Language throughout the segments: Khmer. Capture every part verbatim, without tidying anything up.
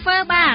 ធ្វើបាន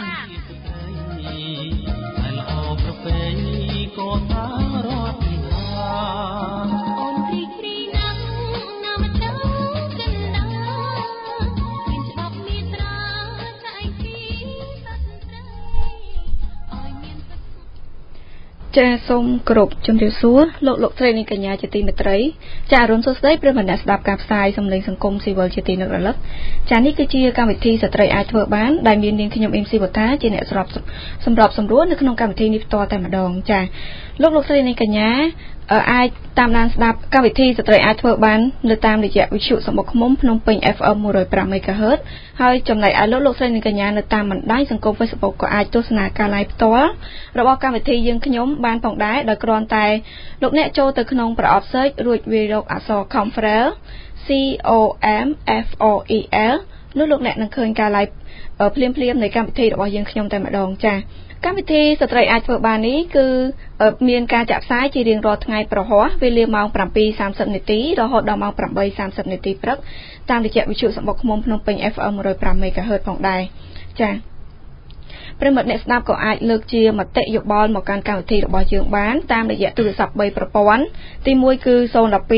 ចាសូមគោរពជំរាបសួរលោកលោកស្រីនិងកញ្ញាជាទីមេត្រីចាអរុនសុស្ដីប្រិយមិត្តអ្នកស្ដាប់ការផ្សាយសំឡេងសង្គមស៊ីវិលជាទីនឹករលឹកចានេះគឺជាកម្មវិធីស្ត្រីអាចធ្វើបានដែលមាននាងខ្ញុំអ៊ីមស៊ីវតាជាអ្នកស្របសម្របសម្រួលនៅក្នុងកម្មវិធីនេះផ្ទាល់តែម្ដងចាលោកលោកស្រីនិងកញ្ញាអាចតាមដានស្ដាប់កម្មវិធីស្ត្រីអាចធ្វើបាននៅតាមរយៈវិទ្យុសំបុកឃ្មុំភ្នំពេញ เอฟ เอ็ม một không năm មេហ្គាហឺត ហើយចំណែកឯលោកលោកស្រីនិងកញ្ញានៅតាមបណ្ដាញសង្គម Facebook ក៏អាចទស្សនាការ live ផ្ទាល់របស់កម្មវិធីយើងខ្ញុំបានផងដែរដោយគ្រាន់តែលោកអ្នកចូលទៅក្នុងប្រអប់ search រួចវាយរកអក្សរ Confrel C O M F O E L នោះលោកអ្នកនឹងឃើញការ live ភ្លាមៗនៃកម្មវិធីរបស់យើងខ្ញុំតែម្ដងចាកម្មវិធីស្ត្រីអាចធ្វើបាននេះគឺមានការចាក់ផ្សាយជារៀងរាល់ថ្ងៃប្រហ័សវេលាម៉ោង bảy giờ ba mươi នាទីរហូតដល់ម៉ោង tám giờ ba mươi នាទីព្រឹកតាមរយៈវិទ្យុសំបុកឃ្មុំភ្នំពេញ เอฟ เอ็ม một không năm មេហ្គាហឺតផងដែរចាប្រិមត្តអ្នកស្ដាប់ក៏អាចលើកជាមតិយោបល់មកកាន់កម្មវិធីរបស់យើងបានតាមរយៈទូរស័ព្ទ 3 ប្រព័ន្ធទី មួយ គឺ 012 433 437 016 599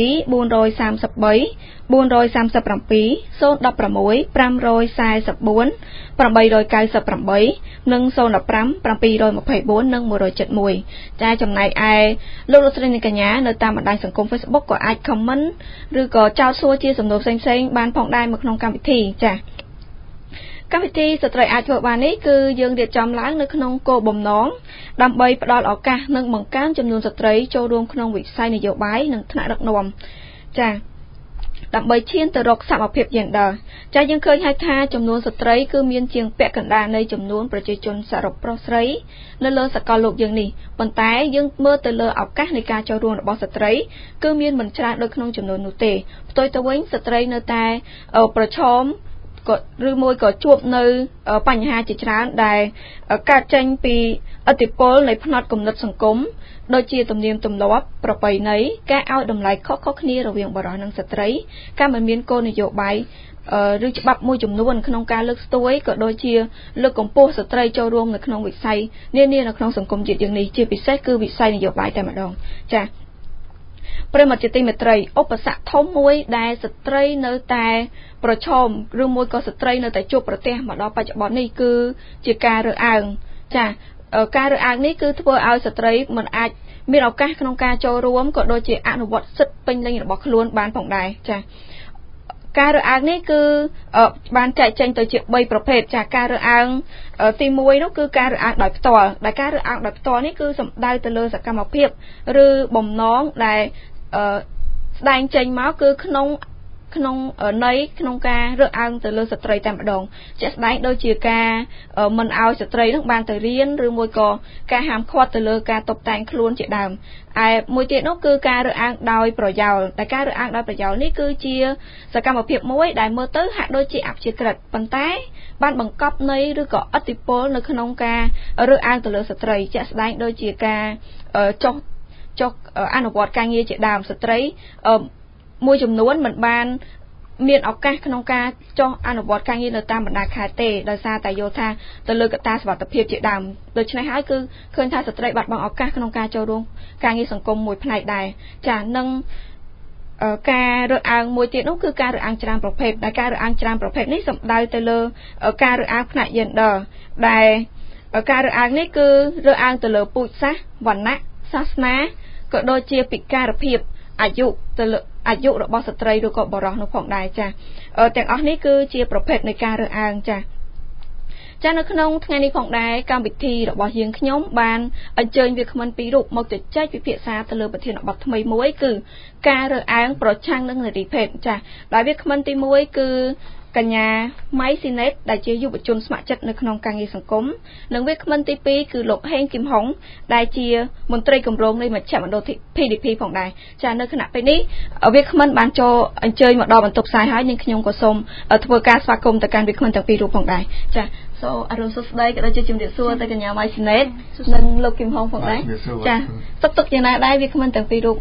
898 និង 015 724 និង một không bảy một ចាចំណែកឯលោកលោកស្រីនិងកញ្ញានៅតាមបណ្ដាញសង្គម Facebook ក៏អាច comment ឬក៏ចោទសួរជាសំណួរផ្សេងៗបានផងដែរមកក្នុងកម្មវិធីចាកម្មវិធីស្ត្រីអាចធ្វើបាននេះគឺយើងរៀបចំឡើងនៅក្នុងគោលបំណងដើម្បីផ្ដល់ឱកាសនិងបង្កើនចំនួនស្ត្រីចូលរួមក្នុងវិស័យនយោបាយនិងថ្នាក់ដឹកនាំចាដើម្បីឈានទៅរកសមភាព gender ចាយើងឃើញហើយថាចំនួនស្ត្រីគឺមានជាងពាក់កណ្ដាលនៃចំនួនប្រជាជនសរុបប្រុសស្រីនៅលើសកលលោកយើងនេះប៉ុន្តែយើងមើលទៅលើឱកាសនៃការចូលរួមរបស់ស្ត្រីគឺមានមិនច្រើនដូចក្នុងចំនួននោះទេផ្ទុយទៅវិញស្ត្រីនៅតែប្រឈមក៏ឬមួយក៏ជួបនៅបញ្ហាជាច្រើនដែលកើតចេញពីឥទ្ធិពលនៃផ្នត់គំនិតសង្គមដូចជាទំនៀមទម្លាប់ប្រពៃណីការឲ្យតម្លៃខុសៗគ្នារវាងបុរសនិងស្ត្រីការមិនមានគោលនយោបាយឬច្បាប់មួយចំនួនក្នុងការលើកស្ទួយក៏ដូចជាលើកកម្ពស់ស្ត្រីចូលរួមនៅក្នុងវិស័យនានានៅក្នុងសង្គមជាតិយើងនេះជាពិសេសគឺវិស័យនយោបាយតែម្ដងចា៎ប្រិមត្តជាទីមេត្រីឧបសគ្គធំមួយដែលស្ត្រីនៅតែប្រឈមឬមួយក៏ស្ត្រីនៅតែជួបប្រទះមកដល់បច្ចុប្បន្ននេះគឺជាការរើសអើងចាការរើសអើងនេះគឺធ្វើឲ្យស្ត្រីមិនអាចមានឱកាសក្នុងការចូលរួមក៏ដូចជាអនុវត្តសិទ្ធិពេញលេញរបស់ខ្លួនបានផងដែរចាការរើសអើងនេះគឺបានចែកចេញទៅជាបីប្រភេទចាការរើសអើងទីមួយនោះគឺការរើសអើងដោយផ្ទាល់ដែលការរើសអើងដោយផ្ទាល់នេះគឺសំដៅទៅលើសកម្មភាពឬបំណងដែលស្ដែងចេញមកគឺក្នុងក្នុងន័យក្នុងការរើសអើងទៅលើស្ត្រីតែម្ដងជាក់ស្ដែងដូចជាការមិនឲ្យស្ត្រីនឹងបានទៅរៀនឬមួយក៏ការហាមឃាត់ទៅលើការតុបតែងខ្លួនជាដើមឯមួយទៀតនោះគឺការរើសអើងដោយប្រយោលតែការរើសអើងដោយប្រយោលនេះគឺជាសកម្មភាពមួយដែលមើលទៅហាក់ដូចជាអព្យាក្រឹតប៉ុន្តែបានបង្កប់ន័យឬក៏ឥទ្ធិពលនៅក្នុងការរើសអើងទៅលើស្ត្រីជាក់ស្ដែងដូចជាការចុះចុះអនុវត្តការងារជាដើមស្ត្រីមួយចំនួនមិនបានមានឱកាសក្នុងការចុះអនុវត្តការងារនៅតាមបណ្ដាខេត្តទេដោយសារតែយល់ថាទៅលើកត្តាសុវត្ថិភាពជាដើមដូច្នេះហើយគឺឃើញថាស្ត្រីបាត់បង់ឱកាសក្នុងការចូលរួមការងារសង្គមមួយផ្នែកដែរចានឹងការរើសអើងមួយទៀតនោះគឺការរើសអើងច្រើនប្រភេទដែលការរើសអើងច្រើនប្រភេទនេះសំដៅទៅលើការរើសអើងផ្នែក gender ដែលការរើសអើងនេះគឺរើសអើងទៅលើពូជសាសន៍វណ្ណៈសាសនាក៏ដូចជាពិការភាពអាយុទៅលើអាយុរបស់ស្ត្រីឬក៏បុរសនោះផងដែរចាទាំងអស់នេះគឺជាប្រភេទនៃការរើសអើងចាចានៅក្នុងថ្ងៃនេះផងដែរកម្មវិធីរបស់យើងខ្ញុំបានអញ្ជើញវាគ្មិនពីររូបមកជជែកពិភាក្សាទៅលើប្រធានបទថ្មីមួយគឺការរើសអើងប្រឆាំងនឹងនារីភេទចាដោយវាគ្មិនទីមួយគឺកញ្ញាម៉ៃស៊ីណេតដែលជាយុវជនស្ម័គ្រចិត្តនៅក្នុងការងារសង្គមនិងវាគ្មិនទីពីរគឺលោកហេងគឹមហុងដែលជាមន្ត្រីគម្រោងនៃមជ្ឈមណ្ឌល ភី ឌី ភី ផងដែរចានៅគណៈពេលនេះវាគ្មិនបានចូលអញ្ជើញមកដល់បន្ទប់ផ្សាយហើយនាងខ្ញុំក៏សូមធ្វើការស្វាគមន៍ទៅកាន់វាគ្មិនទាំងពីររូបផងដែរចាសូមអរុនសុស្ដីក៏ដូចជាជំរាបសួរទៅកញ្ញាម៉ៃស៊ីណេតនិងលោកគឹមហុងផងដែរចាសុខទុក្ខយ៉ាងណាដែរវាគ្មិនទាំងពីររូប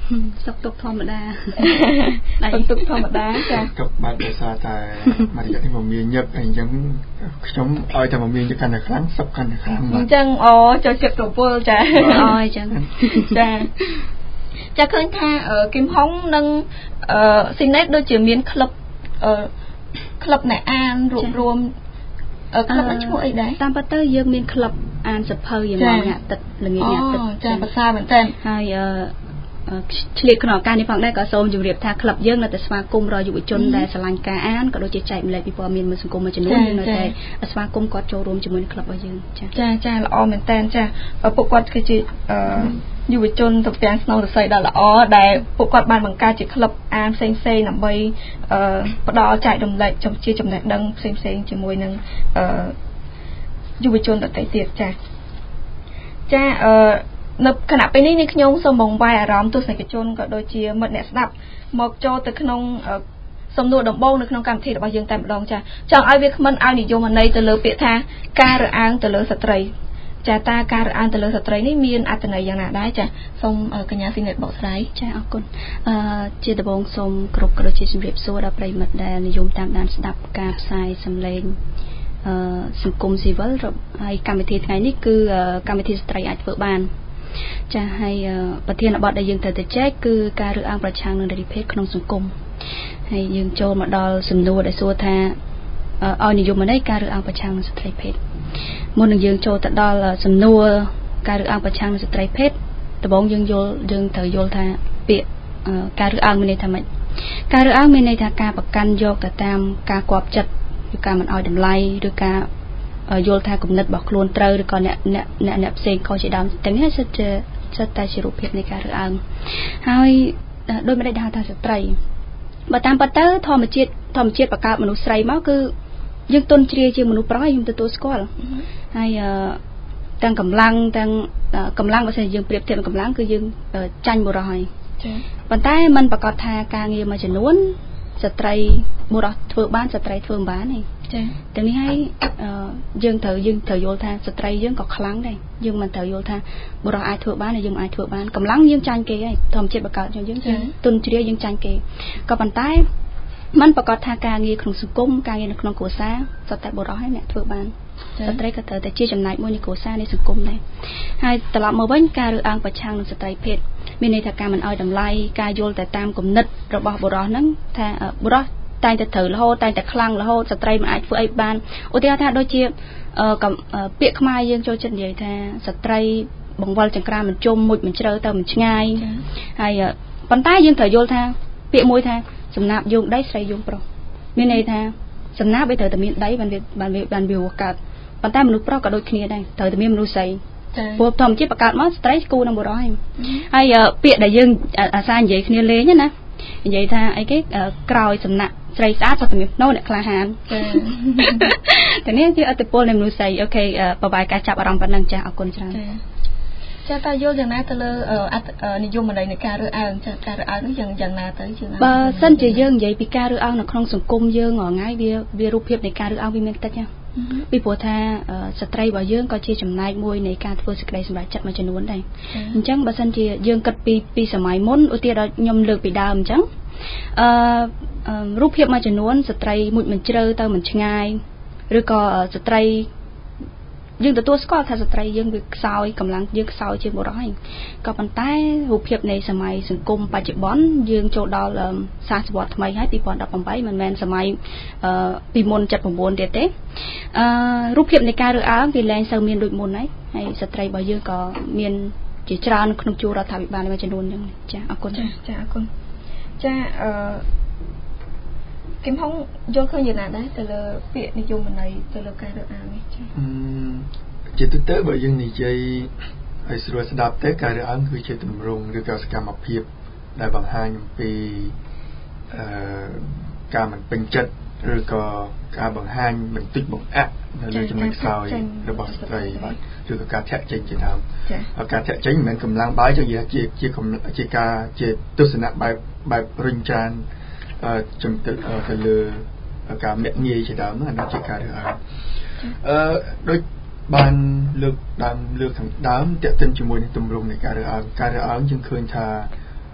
សុខទុក្ខធម្មតាសុខទុក្ខធម្មតាចាទុក្ខបាត់ដោយសារតែមករយៈនេះមកមានញឹកអីអញ្ចឹងខ្ញុំឲ្យតែមកមានញឹកកាន់តែខ្លាំងសុខកាន់តែខ្លាំងអញ្ចឹងអូចូលចិត្តរវល់ចាអូអញ្ចឹងចាចាឃើញថាគឹមហុងនិងស៊ីណេតដូចជាមានក្លឹបក្លឹបអ្នកអានរួបរวมក្លឹបឈ្មោះអីដែរតាមពិតទៅយើងមានក្លឹបអានសភៅយ៉ាងម៉ោងញ៉ាទឹកល្ងាចញ៉ាទឹកចាភាសាមែនតើហើយឆ្លៀតក្នុងឱកាសនេះផងដែរក៏សូមជម្រាបថាក្លឹបយើងនៅតែស្វាគមន៍រកយុវជនដែលស្រឡាញ់ការអានក៏ដូចជាចែកម្លែកពីព័ត៌មានមួយសង្គមមួយចំនួនយើងនៅតែស្វាគមន៍គាត់ចូលរួមជាមួយនឹងក្លឹបរបស់យើងចាចាចាល្អមែនតើចាពួកគាត់គឺជាយុវជនទៅទាំងស្នងរស័យដ៏ល្អដែលពួកគាត់បានបង្កើតជាក្លឹបអានផ្សេងៗដើម្បីផ្ដល់ចែករំលែកចំជាចំណេះដឹងផ្សេងៗជាមួយនឹងយុវជនដទៃទៀតចាចាអឺនៅគណៈពេលនេះនេះខ្ញុំសូមបង្វែរអារម្មណ៍ទស្សនិកជនក៏ដូចជាមិត្តអ្នកស្ដាប់មកចូលទៅក្នុងសំណួរដំបូងនៅក្នុងកម្មវិធីរបស់យើងតែម្ដងចាចង់ឲ្យវាគ្មិនឲ្យនិយមន័យទៅលើពាក្យថាការរើសអើងទៅលើស្ត្រីចាតាការរើសអើងទៅលើស្ត្រីនេះមានអត្ថន័យយ៉ាងណាដែរចាសូមកញ្ញាស៊ីណេតបកស្រាយចាអរគុណអឺជាដំបូងសូមគ្រប់ក៏ដូចជាជម្រាបសួរដល់ប្រិយមិត្តដែលនិយមតាមដានស្ដាប់ការផ្សាយសម្លេងអឺសង្គមស៊ីវិលហើយកម្មវិធីថ្ងៃនេះគឺកម្មវិធីស្ត្រីអាចធ្វើបានចាហើយប្រធានបទដែលយើងត្រូវទៅចែកគឺការរើសអើងប្រឆាំងនឹងនារីភេទក្នុងសង្គមហើយយើងចូលមកដល់សំណួរដែលសួរថាឲ្យនិយមន័យការរើសអើងប្រឆាំងនឹងស្ត្រីភេទមុននឹងយើងចូលទៅដល់សំណួរការរើសអើងប្រឆាំងនឹងស្ត្រីភេទដំបូងយើងយល់យើងត្រូវយល់ថាពាក្យការរើសអើងមានន័យថាម៉េចការរើសអើងមានន័យថាការប្រកាន់យកទៅតាមការគាប់ចិត្តឬការមិនឲ្យតម្លៃឬការយល់ថាគំនិតរបស់ខ្លួនត្រូវឬក៏អ្នកអ្នកអ្នកអ្នកផ្សេងខុសជាដើមទាំងនេះសិតជាសិតតែជារូបភាពនៃការរើសអើងហើយដោយមិនได้ហៅថាស្ត្រីបើតាមពិតទៅធម្មជាតិធម្មជាតិបង្កើតមនុស្សស្រីមកគឺយើងទន់ជ្រាយជាមនុស្សប្រុសយើងទទួលស្គាល់ហើយទាំងកម្លាំងទាំងកម្លាំងបើសិនយើងប្រៀបធៀបនឹងកម្លាំងគឺយើងចាញ់បុរសហើយចា៎ប៉ុន្តែมันប្រកាសថាការងារមួយចំនួនស្ត្រីបុរសធ្វើបានស្ត្រីធ្វើមិនបានទេចា៎ទាំងនេះហើយយើងត្រូវយើងត្រូវយល់ថាស្ត្រីយើងក៏ខ្លាំងដែរយើងមិនត្រូវយល់ថាបុរសអាចធ្វើបានហើយយើងមិនអាចធ្វើបានកម្លាំងយើងចាញ់គេហើយធម្មជាតិបង្កើតយើងយើងទុនជ្រាយយើងចាញ់គេក៏ប៉ុន្តែมันប្រកាសថាការងារក្នុងសង្គមការងារនៅក្នុងគ្រួសារសុទ្ធតែបុរសហើយអ្នកធ្វើបានស្ត្រីក៏ត្រូវតែជាចំណែកមួយនៃគ្រួសារនៃសង្គមដែរហើយត្រឡប់មកវិញការរើសអើងប្រឆាំងនឹងស្ត្រីភេទមានន័យថាការមិនឲ្យតម្លៃការយល់តែតាមគំនិតរបស់បុរសហ្នឹងថាបុរសតែងតែត្រូវរហូតតែងតែខ្លាំងរហូតស្ត្រីមិនអាចធ្វើអីបានឧទាហរណ៍ថាដូចជាពាក្យខ្មែរយើងចូលចិត្តនិយាយថាស្ត្រីបង្វិលចង្ក្រានមិនជុំមុជមិនជ្រៅទៅមិនឆ្ងាយហើយប៉ុន្តែយើងត្រូវយល់ថាពាក្យមួយថាសំណាបយោងដីស្រីយោងប្រុសមានន័យថាសំណាបវាត្រូវតែមានដីបានវាបានវាបានវាកើតប៉ុន្តែមនុស្សប្រុសក៏ដូចគ្នាដែរត្រូវតែមានមនុស្សស្រីព្រោះធម្មជាតិបង្កើតមកស្ត្រីគូនឹងបុរសហើយហើយពាក្យដែលយើងអាសានិយាយគ្នាលេងណានិយាយថាអីគេក្រោយសំណាក់ស្រីស្អាតសុទ្ធតែមានភ្នោអ្នកក្លាហានតែនេះជាអត្តពលនៃមនុស្សស្រីអូខេបបាយការចាប់អារម្មណ៍ប៉ុណ្ណឹងចាស់អរគុណច្រើនចាតើយល់យ៉ាងណាទៅលើនិយមន័យនៃការរើសអើងចាការរើសអើងនេះយ៉ាងយ៉ាងណាទៅជាណាបើសិនជាយើងនិយាយពីការរើសអើងនៅក្នុងសង្គមយើងរាល់ថ្ងៃវាវារូបភាពនៃការរើសអើងវាមានតិចណាពីព្រោះថាស្ត្រីរបស់យើងក៏ជាចំណែកមួយនៃការធ្វើសេចក្តីសម្រេចចិត្តមួយចំនួនដែរអញ្ចឹងបើសិនជាយើងគិតពីពីសម័យមុនឧទាហរណ៍ខ្ញុំលើកពីដើមអញ្ចឹងអឺរូបភាពមួយចំនួនស្ត្រីមុជមិនជ្រៅទៅមិនឆ្ងាយឬក៏ស្ត្រីយើងទទួលស្គាល់ថាស្ត្រីយើងវាខ្សោយកម្លាំងយើងខ្សោយជាបុរសហើយក៏ប៉ុន្តែរូបភាពនៃសម័យសង្គមបច្ចុប្បន្នយើងចូលដល់សតវត្សថ្មីហើយពីរពាន់ដប់ប្រាំបីមិនមែនសម័យពីមុនседមchínទៀតទេអឺរូបភាពនៃការរើសអើងវាលែងសូវមានដូចមុនហើយហើយស្ត្រីរបស់យើងក៏មានជាច្រើនក្នុងជួររដ្ឋាភិបាលមួយចំនួនអញ្ចឹងចាអរគុណចាចាអរគុណចាអឺគឹមហុងយល់ឃើញយ៉ាងណាដែរទៅលើពាក្យនិយមន័យទៅលើការរើសអើងនេះចាជាទូទៅបើយើងនិយាយឲ្យស្រួលស្ដាប់ទៅការរើសអើងគឺជាទម្រង់ឬក៏សកម្មភាពដែលបង្ហាញអំពីអឺការមិនពេញចិត្តឬក៏ការបង្ហាញបន្តិចបង្អាក់នៅលើចំណុចខ្សោយរបស់ស្ត្រីបាទឬក៏ការធាក់ចេញជាដើមហើយការធាក់ចេញមិនមែនកម្លាំងបាយជាជាជាការជាទស្សនៈបែបបែបរុញច្រានអឺចំទៅទៅលើការមាក់ងាយជាដើមហ្នឹងអានោះជាការរើសអើងអឺដូចបានលើកដើមលើកខាងដើមតេតិនជាមួយនឹងទម្រង់នៃការរើសអើងការរើសអើងយើងឃើញថា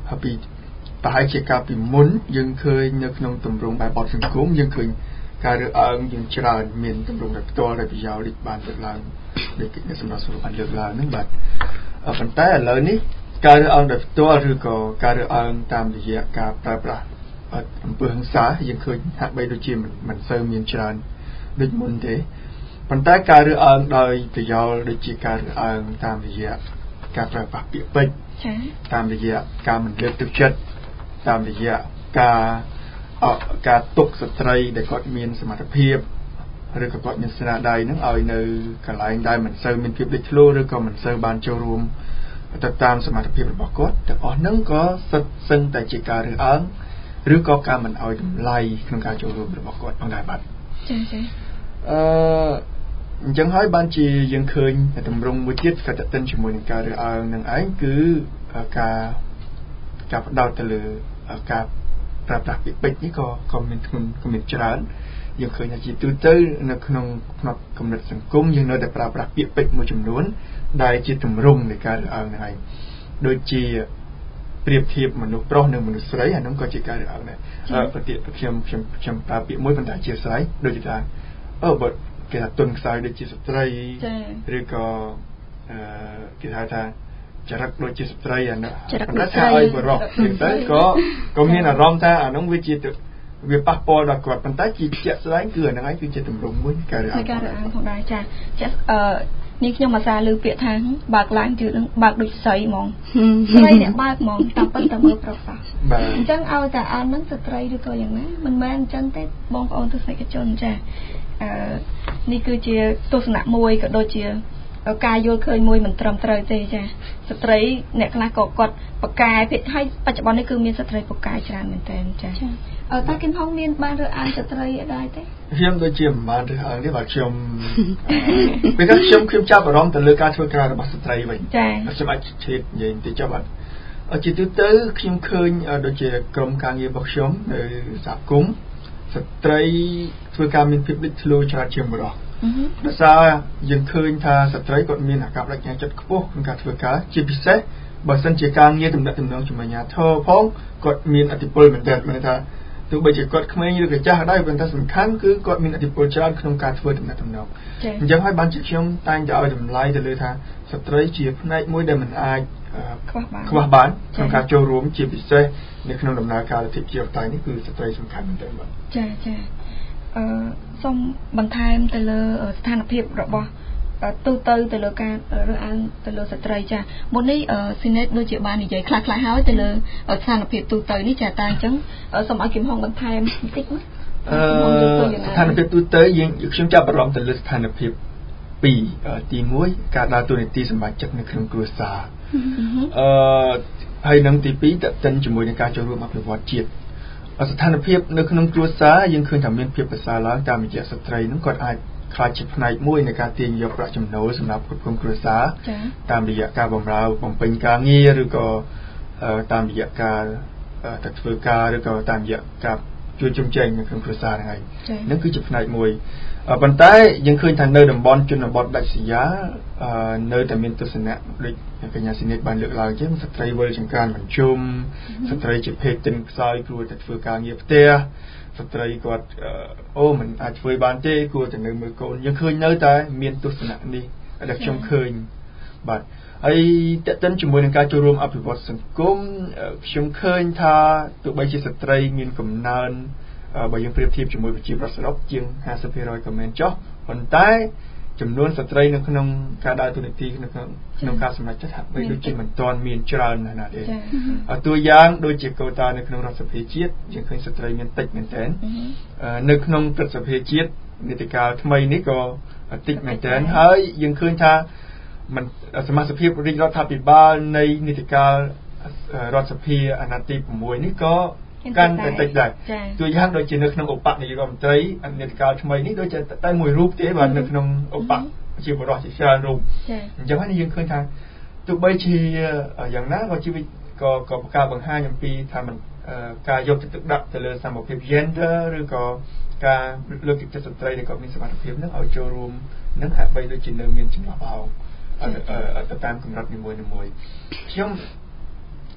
ពីប្រហែលជាកាលពីមុនយើងឃើញនៅក្នុងទម្រង់បែបបទសង្គមយើងឃើញការរើសអើងយើងច្រើនមានទម្រង់ដែលផ្ទាល់ដែលប្រយោលដូចបានលើកឡើងដូចអ្នកសម្រាប់សួរបានលើកឡើងហ្នឹងបាទប៉ុន្តែឥឡូវនេះការរើសអើងដោយផ្ទាល់ឬក៏ការរើសអើងតាមរយៈការប្រើប្រាស់អំពើហិង្សាយើងឃើញហាក់បីដូចជាមិនសូវមានច្រើនដូចមុនទេប៉ុន្តែការរើសអើងដោយប្រយោលដូចជាការរើសអើងតាមរយៈការប្រើប្រាស់ពាក្យពេចន៍តាមរយៈការមិនលើកទឹកចិត្តតាមរយៈការការទុកស្ត្រីដែលគាត់មានសមត្ថភាពឬក៏គាត់មានស្នាដៃនឹងឲ្យនៅកន្លែងដែលមិនសូវមានភាពលេចធ្លោឬក៏មិនសូវបានចូលរួមទៅតាមសមត្ថភាពរបស់គាត់ទាំងអស់ហ្នឹងក៏សិតសឹងតែជាការរើសអើងឬក៏ការមិនឲ្យតម្លៃក្នុងការចូលរួមរបស់គាត់ផងដែរបាទចា៎ចា៎អឺអញ្ចឹងហើយបានជាយើងឃើញទម្រង់មួយទៀតក៏តទៅជាមួយនឹងការរើសអើងនឹងឯងគឺការការផ្ដោតទៅលើការប្រើប្រាស់ពាក្យពេចន៍នេះក៏ក៏មានធ្ងន់ក៏មានច្រើនយើងឃើញថាជាទូទៅនៅក្នុងផ្នែកគំនិតសង្គមយើងនៅតែប្រើប្រាស់ពាក្យពេចន៍មួយចំនួនដែលជាទម្រង់នៃការរើសអើងនេះឯងដូចជាប្រៀបធៀបមនុស្សប្រុសនិងមនុស្សស្រីអានោះក៏ជាការរើសអើងដែរប្រតិខ្ញុំខ្ញុំខ្ញុំប្រើពាក្យមួយប៉ុន្តែជាស្រីដូចជាថាអូបើគេថាទុនខ្សោយដូចជាស្ត្រីឬក៏អឺគេហៅថាចរិតដូចជាស្ត្រីអានោះប៉ុន្តែថាឲ្យបរោះជាងទៅក៏ក៏មានអារម្មណ៍ថាអានោះវាជាវាប៉ះពាល់ដល់គាត់ប៉ុន្តែជាជាក់ស្ដែងគឺអាហ្នឹងឯងគឺជាទម្រង់មួយការរើសអើងការរើសអើងផងដែរចាចាអឺនេះខ្ញុំអាសាលើពាក្យថាបើកឡើងជឿនឹងបើកដូចស្រីហ្មងស្រីអ្នកបើកហ្មងតាមពិតតែមើលប្រុសបាទអញ្ចឹងឲ្យតែអត់ហ្នឹងស្ត្រីឬក៏យ៉ាងណាមិនមែនអញ្ចឹងទេបងប្អូនទស្សនិកជនចាអឺនេះគឺជាទស្សនៈមួយក៏ដូចជាការយល់ឃើញមួយមិនត្រឹមត្រូវទេចាស្ត្រីអ្នកខ្លះក៏គាត់ប្រកែភាគឲ្យបច្ចុប្បន្ននេះគឺមានស្ត្រីប្រកែច្រើនមែនតើចាអឺតើគិនហងមានបានរើសអើងស្ត្រីអត់ដែរទេខ្ញុំដូចជាមិនបានរើសអើងទេបើខ្ញុំពេលនេះខ្ញុំខ្ញុំចាប់អារម្មណ៍ទៅលើការធ្វើការរបស់ស្ត្រីវិញចាខ្ញុំអាចជិះនិយាយបន្តិចចុះបាទជាទូទៅខ្ញុំឃើញដូចជាក្រុមការងាររបស់ខ្ញុំនៅសហគមន៍ស្ត្រីធ្វើការមានភាពលេចធ្លោច្រើនជាងបុរសដោយសារយើងឃើញថាស្ត្រីគាត់មានអាកប្បបញ្ញាចិត្តខ្ពស់ក្នុងការធ្វើការជាពិសេសបើសិនជាការងារទំនាក់ទំនងជាមួយអាជ្ញាធរផងគាត់មានឥទ្ធិពលមែនទែនមានថាទោះបីជាគាត់ក្មេងឬក៏ចាស់ដែរប៉ុន្តែសំខាន់គឺគាត់មានឥទ្ធិពលច្រើនក្នុងការធ្វើទំនាក់ទំនងអញ្ចឹងហើយបានជាខ្ញុំតែងតែឲ្យតម្លៃទៅលើថាស្ត្រីជាផ្នែកមួយដែលមិនអាចខ្វះបានក្នុងការចូលរួមជាពិសេសនៅក្នុងដំណើរការលទ្ធិប្រជាធិបតេយ្យនេះគឺស្ត្រីសំខាន់មែនទែនបាទចាចាអឺសូមបន្ថែមទៅលើស្ថានភាពរបស់ទូទៅទៅលើការរើសអើងទៅលើស្ត្រីចាមុននេះស៊ីណេតដូចជាបាននិយាយខ្លះៗហើយទៅលើស្ថានភាពទូទៅនេះចាតែអញ្ចឹងសូមឲ្យគឹមហងបន្ថែមបន្តិចមកអឺស្ថានភាពទូទៅយើងខ្ញុំចាប់អារម្មណ៍ទៅលើស្ថានភាពពីរទីមួយការដើរតួនាទីសម្បត្តិចិត្តនៅក្នុងគ្រួសារអឺហើយនឹងទីពីរតទៅជាមួយនឹងការចូលរួមអភិវឌ្ឍជាតិស្ថានភាពនៅក្នុងគ្រួសារយើងឃើញថាមានភាពប្រសើរឡើងតាមរយៈស្ត្រីនឹងគាត់អាចខ្លាចជាផ្នែកមួយនៃការទាញយកប្រាក់ចំណូលសម្រាប់គ្រប់គ្រងគ្រួសារតាមរយៈការបម្រើបំពេញការងារឬក៏តាមរយៈការទៅធ្វើការឬក៏តាមរយៈការជួយជំរុញនៅក្នុងគ្រួសារហ្នឹងហើយនឹងគឺជាផ្នែកមួយប៉ុន្តែយើងឃើញថានៅតំបន់ជនបទដាច់ស្រយាលនៅតែមានទស្សនៈដូចកញ្ញាស៊ីនិតបានលើកឡើងចឹងស្ត្រីវិលចង្កានបញ្ជុំស្ត្រីជាភេទទិនខ្សោយគួរតែធ្វើការងារផ្ទះស្ត្រីគាត់អូមិនអាចធ្វើបានទេគួរតែនៅមើលកូនយើងឃើញនៅតែមានទស្សនៈនេះដែលខ្ញុំឃើញបាទហើយតើតិនជាមួយនឹងការចូលរួមអភិវឌ្ឍសង្គមខ្ញុំឃើញថាទោះបីជាស្ត្រីមានកំណើនបើយើងប្រៀបធៀបជាមួយប្រជាប្រដ្ឋសរុបជាង ห้าสิบเปอร์เซ็นต์ ក៏មែនចុះប៉ុន្តែចំនួនស្ត្រីនៅក្នុងការដើរតួនាទីនៅក្នុងក្នុងការសម្រេចចិត្តហាក់បីដូចជាមិនទាន់មានច្រើនណាស់ណាទេតួយ៉ាងដូចជាកូតានៅក្នុងរដ្ឋសភាជាតិយើងឃើញស្ត្រីមានតិចមែនទែននៅក្នុងព្រឹទ្ធសភាជាតិនីតិកាលថ្មីនេះក៏តិចមែនទែនហើយយើងឃើញថាមិនសមាជិកភាពរាជរដ្ឋាភិបាលនៃនីតិកាលរដ្ឋសភាអាណត្តិទីหกនេះក៏កាន់តែតិចដែរតួយ៉ាងដូចជានៅក្នុងឧបនាយករដ្ឋមន្ត្រីអនុកាលថ្មីនេះដូចជាតែមួយរូបទេបាទនៅក្នុងឧបជាបរិសុទ្ធជាច្រើនរូបអញ្ចឹងហើយយើងឃើញថាទោះបីជាយ៉ាងណាក៏ជីវិតក៏ក៏ការបង្ហាញអំពីថាមិនការយកចិត្តទុកដាក់ទៅលើសមភាព gender ឬក៏ការលើកទឹកចិត្តស្ត្រីដែលគាត់មានសមត្ថភាពនឹងឲ្យចូលរួមនឹងហាក់បីដូចជានៅមានចន្លោះអោទៅតាមកម្រិតនីមួយៗខ្ញុំ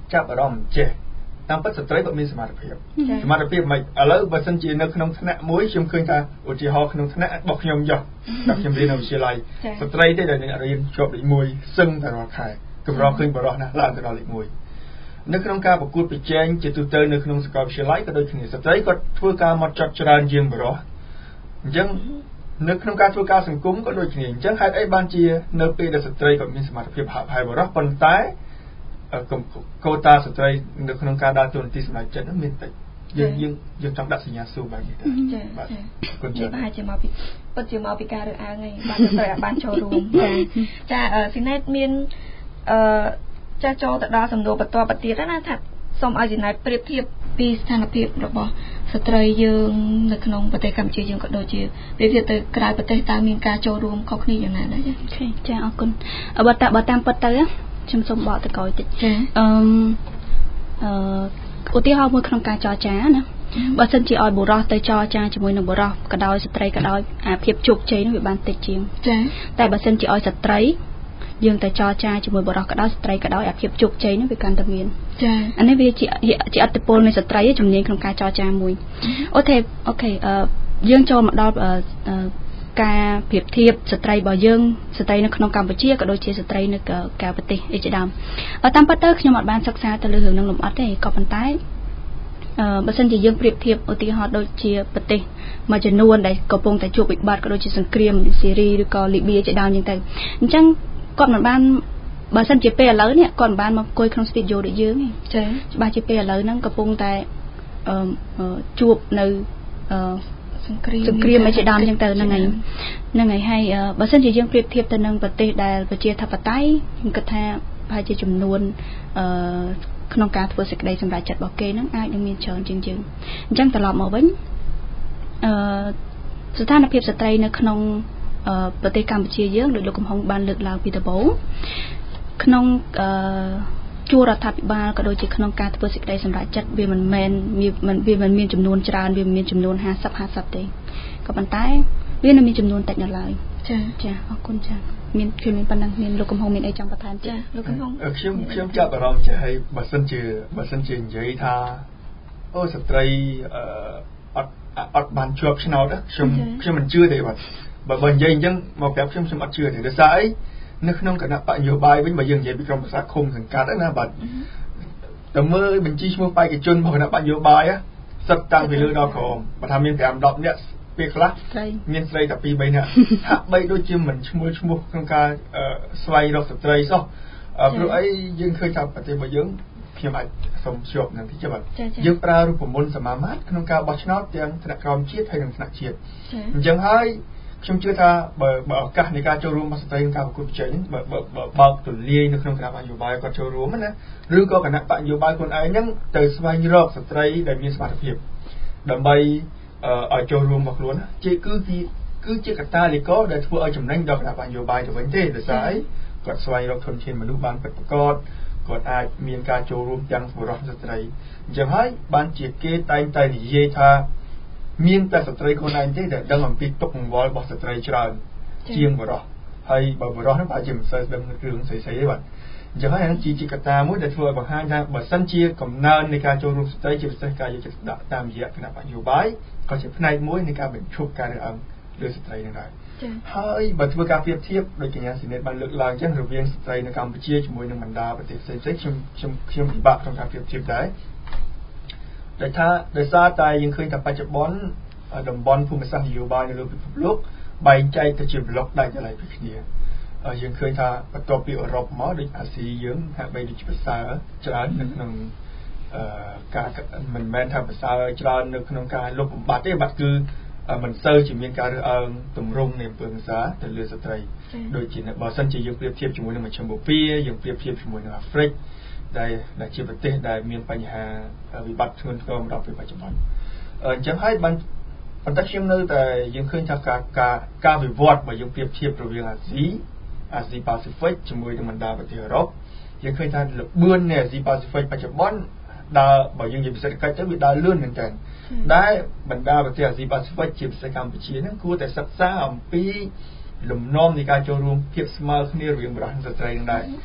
ចាប់អារម្មណ៍ចេះតាមពិតស្ត្រីគាត់មានសមត្ថភាពសមត្ថភាពមិនឥឡូវបើសិនជានៅក្នុងថ្នាក់មួយខ្ញុំឃើញថាឧទាហរណ៍ក្នុងថ្នាក់របស់ខ្ញុំចុះតែខ្ញុំរៀននៅវិទ្យាល័យស្ត្រីទេដែលរៀនជាប់លេខមួយសឹងតែរាល់ខែកម្រឃើញបរិសុទ្ធណាស់ឡើងទៅដល់លេខមួយនៅក្នុងការប្រកួតប្រជែងជាទូទៅនៅក្នុងសាកលវិទ្យាល័យក៏ដូចគ្នាស្ត្រីគាត់ធ្វើការមកចត់ច្រើនជាងបរិសុទ្ធអញ្ចឹងនៅក្នុងការធ្វើការសង្គមក៏ដូចគ្នាអញ្ចឹងហេតុអីបានជានៅពេលដែលស្ត្រីគាត់មានសមត្ថភាពហាក់ហើយបរិសុទ្ធប៉ុន្តែកូតាស្ត្រីនៅក្នុងការដើរតួនាទីសម្រាប់ចិត្តនោះមានតិចយើងយើងយើងចង់ដាក់សញ្ញាសួរបែបនេះដែរចា៎បាទគុណច្រើនប្រហែលជាមកពីពិតជាមកពីការរើសអើងឯងបានស្ត្រីអាចបានចូលរួមចា៎ចាស៊ីណេតមានអឺចាចូលទៅដល់សំណួរបន្តទៅទៀតណាថាសូមឲ្យស៊ីណេតប្រៀបធៀបពីស្ថានភាពរបស់ស្ត្រីយើងនៅក្នុងប្រទេសកម្ពុជាយើងក៏ដូចជាប្រៀបធៀបទៅក្រៅប្រទេសតើមានការចូលរួមខុសគ្នាយ៉ាងណាដែរចា៎អូខេចាអរគុណបើតាបើតាមពិតទៅខ្ញុំសូមបកទៅក្រោយតិចចាអឺអឺឧទាហរណ៍មួយក្នុងការចរចាណាបើសិនជាឲ្យបុរសទៅចរចាជាមួយនឹងបុរសក៏ដោយស្ត្រីក៏ដោយអាភាពជោគជ័យនោះវាបានតិចជាងចាតែបើសិនជាឲ្យស្ត្រីយើងទៅចរចាជាមួយបុរសក៏ដោយស្ត្រីក៏ដោយអាភាពជោគជ័យនោះវាកាន់តែមានចាអានេះវាជាជាអត្តពលនៃស្ត្រីជំនាញក្នុងការចរចាមួយអូខេអូខេអឺយើងចូលមកដល់ការប្រៀបធៀបស្ត្រីរបស់យើងស្ត្រីនៅក្នុងកម្ពុជាក៏ដូចជាស្ត្រីនៅក្រៅប្រទេសអីជាដើមតាមពិតទៅខ្ញុំអត់បានសិក្សាទៅលើរឿងនឹងលម្អិតទេក៏ប៉ុន្តែអឺបើសិនជាយើងប្រៀបធៀបឧទាហរណ៍ដូចជាប្រទេសមួយចំនួនដែលកំពុងតែជួបវិបត្តិក៏ដូចជាសង្គ្រាមស៊ីរីឬក៏លីបៀជាដើមចឹងទៅអញ្ចឹងគាត់មិនបានបើសិនជាពេលឥឡូវនេះគាត់មិនបានមកអង្គុយក្នុងស្ទូឌីយោដូចយើងទេចា៎ច្បាស់ជាពេលឥឡូវហ្នឹងកំពុងតែអឺជួបនៅអឺសង្គ្រាមសង្គ្រាមជាដើមចឹងទៅហ្នឹងហើយហ្នឹងហើយហើយបើសិនជាយើងប្រៀបធៀបទៅនឹងប្រទេសដែលប្រជាធិបតេយ្យខ្ញុំគិតថាប្រហែលជាចំនួនអឺក្នុងការធ្វើសេចក្តីសម្រេចចិត្តរបស់គេហ្នឹងអាចនឹងមានច្រើនជាងយើងអញ្ចឹងត្រឡប់មកវិញអឺស្ថានភាពស្ត្រីនៅក្នុងប្រទេសកម្ពុជាយើងដោយលោកកំហុងបានលើកឡើងពីដំបូងក្នុងអឺជួររដ្ឋាភិបាលក៏ដូចជាក្នុងការធ្វើសេចក្តីសម្រេចចិត្តវាមិនមែនវាមិនមានចំនួនច្រើនវាមានចំនួនห้าสิบ ห้าสิบទេក៏ប៉ុន្តែវានៅមានចំនួនតិចនៅឡើយចាចាអរគុណចាមានខ្ញុំមានប៉ុណ្ណឹងមានលោកកំហុងមានអីចង់បន្ថែមចាលោកកំហុងខ្ញុំខ្ញុំចាប់អារម្មណ៍ចេះឲ្យបើសិនជាបើសិនជានិយាយថាអូស្ត្រីអឺអត់អត់បានជាប់ឆ្នោតខ្ញុំខ្ញុំមិនជឿទេបាទបើបើនិយាយអញ្ចឹងមកប្រាប់ខ្ញុំខ្ញុំអត់ជឿទេដោយសារអីនៅក្នុងគណៈបកនយោបាយវិញបើយើងនិយាយពីក្រុមប្រឹក្សាឃុំសង្កាត់ណាបាទតើមើលបញ្ជីឈ្មោះបេក្ខជនរបស់គណៈបកនយោបាយសិតតាំងពីលើដល់ក្រោមបើថាមានfive tenនាក់ពេលខ្លះមានស្រីតែtwo threeនាក់ហាក់បីដូចជាមិនឈ្មោះឈ្មោះក្នុងការស្វែងរកស្ត្រីសោះព្រោះអីយើងឃើញថាប្រទេសរបស់យើងខ្ញុំអាចសូមជួបនឹងទីចាំបាទយើងប្រើរូបមន្តសមាមាត្រក្នុងការបោះឆ្នោតទាំងថ្នាក់ក្រោមជាតិហើយនិងថ្នាក់ជាតិអញ្ចឹងហើយខ្ញុំជឿថាបើបើឱកាសនៃការចូលរួមរបស់ស្ត្រីក្នុងការប្រកួតប្រជែងនេះបើបើបើកទូលាយនៅក្នុងគណៈបកនយោបាយគាត់ចូលរួមណាឬក៏គណៈបកនយោបាយខ្លួនឯងហ្នឹងទៅស្វែងរកស្ត្រីដែលមានសមត្ថភាពដើម្បីឲ្យចូលរួមមកខ្លួនជាគឺគឺជាកត្តាលីកដែលធ្វើឲ្យចំណេញដល់គណៈបកនយោបាយទៅវិញទេដោយសារអីគាត់ស្វែងរកធនធានមនុស្សបានពិតប្រាកដគាត់អាចមានការចូលរួមទាំងបុរសស្ត្រីអញ្ចឹងហើយបានជាគេតែងតែនិយាយថាមានតែស្ត្រីខ្លួនឯងទេដែលដឹងអំពីទុកកង្វល់របស់ស្ត្រីច្រើនជាងបុរសហើយបើបុរសនោះប្រហែលជាមិនសូវដឹងរឿងស្អីៗទេបាទអញ្ចឹងហើយហ្នឹងជាកត្តាមួយដែលធ្វើឲ្យបង្ហាញថាបើសិនជាកំណើននៃការចូលរួមស្ត្រីជាពិសេសការយកចិត្តទុកដាក់តាមរយៈគណៈបកនយោបាយក៏ជាផ្នែកមួយនៃការបញ្ឈប់ការរើសអើងលើស្ត្រីនឹងដែរហើយបើធ្វើការប្រៀបធៀបដោយកញ្ញាស៊ីណេតបានលើកឡើងអញ្ចឹងរវាងស្ត្រីនៅកម្ពុជាជាមួយនឹងបណ្ដាប្រទេសផ្សេងៗខ្ញុំខ្ញុំខ្ញុំពិបាកក្នុងការប្រៀបធៀបដែរដែលថាដោយសារតែយើងឃើញថាបច្ចុប្បន្នតំបន់ភូមិសាស្ត្រនយោបាយនៅលើពិភពលោកបែងចែកទៅជាប្លុកដាច់ដោយឡែកពីគ្នាយើងឃើញថាបន្ទាប់ពីអឺរ៉ុបមកដូចអាស៊ីយើងហាក់បីដូចភាសាច្រើននៅក្នុងអឺការមិនមែនថាភាសាច្រើននៅក្នុងការលុបបំបាត់ទេបាទគឺមិនសូវជាមានការរើសអើងទម្រង់នៃអំពើហិង្សាទៅលើស្ត្រីដូចជាបើសិនជាយើងប្រៀបធៀបជាមួយនឹងមជ្ឈិមបូព៌ាយើងប្រៀបធៀបជាមួយនឹងអាហ្វ្រិកដែលដែលជាប្រទេសដែលមានបញ្ហាវិបត្តិធ្ងន់ធ្ងរមកដល់ពេលបច្ចុប្បន្នអញ្ចឹងហើយបានប៉ុន្តែខ្ញុំនៅតែយើងឃើញថាការការការវិវត្តបើយើងប្រៀបធៀបរវាងអាស៊ីអាស៊ីប៉ាស៊ីហ្វិកជាមួយនឹងបណ្ដាប្រទេសអឺរ៉ុបយើងឃើញថាល្បឿននៃអាស៊ីប៉ាស៊ីហ្វិកបច្ចុប្បន្នដើរបើយើងនិយាយពិសេសកិច្ចទៅវាដើរលឿនមែនតើដែលបណ្ដាប្រទេសអាស៊ីប៉ាស៊ីហ្វិកជាពិសេសកម្ពុជាហ្នឹងគួរតែសិក្សាអំពីលំនាំនៃការចូលរួមភាពស្មើគ្នារវាងបុរសនិងស្ត្រីនឹងដែរ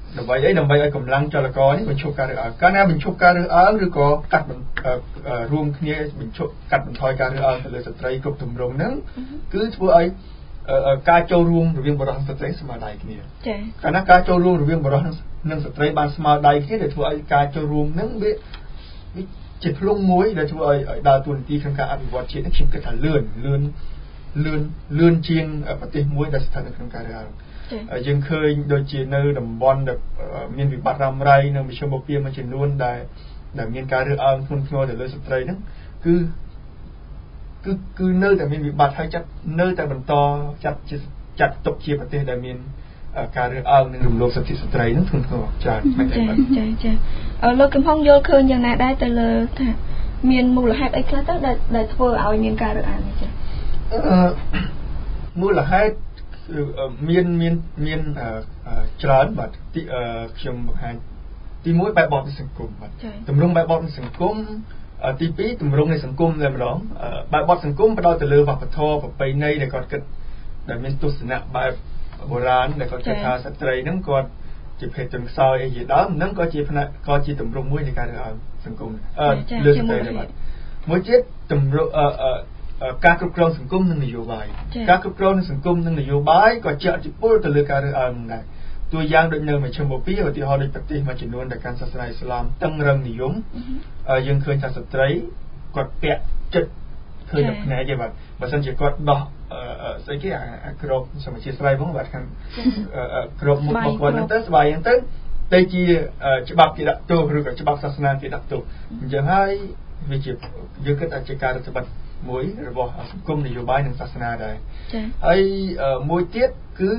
ដើម្បីអីដើម្បីឲ្យកម្លាំងចលករនេះបញ្ឈប់ការរើសអើងកាលណាបញ្ឈប់ការរើសអើងឬក៏កាត់រួមគ្នាបញ្ឈប់កាត់បន្ថយការរើសអើងទៅលើស្ត្រីគ្រប់ទម្រង់ហ្នឹងគឺធ្វើឲ្យការចូលរួមរវាងបុរសនិងស្ត្រីស្មើដៃគ្នាចា៎កាលណាការចូលរួមរវាងបុរសនិងស្ត្រីបានស្មើដៃគ្នាដែលធ្វើឲ្យការចូលរួមហ្នឹងវាជាផ្លុំមួយដែលធ្វើឲ្យដើរតួនាទីក្នុងការអភិវឌ្ឍជាតិនេះខ្ញុំគិតថាលឿនលឿនលឿនលឿនជាងប្រទេសមួយដែលស្ថិតនៅក្នុងការរើសអើងយើងឃើញដូចជានៅតំបន់ដែលមានវិបត្តិរ៉ាំរ៉ៃនៅមជ្ឈមបូព៌ាមួយចំនួនដែលដែលមានការរើសអើងធ្ងន់ធ្ងរទៅលើស្ត្រីហ្នឹងគឺគឺគឺនៅតែមានវិបត្តិហើយចាត់នៅតែបន្តចាត់ជាចាត់ទុកជាប្រទេសដែលមានការរើសអើងនិងរំលោភសិទ្ធិស្ត្រីហ្នឹងធ្ងន់ធ្ងរច្រើនមែនទេបាទចាចាលោកកំហុងយល់ឃើញយ៉ាងណាដែរទៅលើថាមានមូលហេតុអីខ្លះទៅដែលដែលធ្វើឲ្យមានការរើសអើងនេះចាអឺមូលហេតុមានមានមានច្រើនបាទខ្ញុំបង្ហាញទីមួយបែបបទនៃសង្គមបាទទម្រង់បែបបទនៃសង្គមទីពីរទម្រង់នៃសង្គមតែម្ដងបែបបទសង្គមផ្ដោតទៅលើវប្បធម៌ប្រពៃណីដែលគាត់គិតដែលមានទស្សនៈបែបបុរាណដែលគាត់គិតថាស្ត្រីហ្នឹងគាត់ជាភេទទន់ខ្សោយអីជាដើមហ្នឹងក៏ជាផ្នែកក៏ជាទម្រង់មួយនៃការរើសអើងសង្គមអឺលើស្ត្រីដែរបាទមួយទៀតទម្រង់ការគ្រប់គ្រងសង្គមនិងនយោបាយការគ្រប់គ្រងសង្គមនិងនយោបាយក៏ជះឥទ្ធិពលទៅលើការរើសអើងដែរតួយ៉ាងដូចនៅមជ្ឈមបូព៌ាឧទាហរណ៍ដូចប្រទេសមួយចំនួនដែលកាន់សាសនាអ៊ីស្លាមតឹងរឹងនិយមយើងឃើញថាស្ត្រីគាត់ពាក់ចិត្តឃើញតែភ្នែកទេបាទបើសិនជាគាត់ដោះស្អីគេអាក្របសមាជិកស្រីផងបាទខាងក្របមុខរបស់គាត់ហ្នឹងទៅស្បាយហ្នឹងទៅទៅជាច្បាប់គេដាក់ទោសឬក៏ច្បាប់សាសនាគេដាក់ទោសអញ្ចឹងហើយវាជាយើងគិតថាជាការរដ្ឋបတ်មួយរបស់សង្គមនយោបាយនិងសាសនាដែរចា៎ហើយមួយទៀតគឺ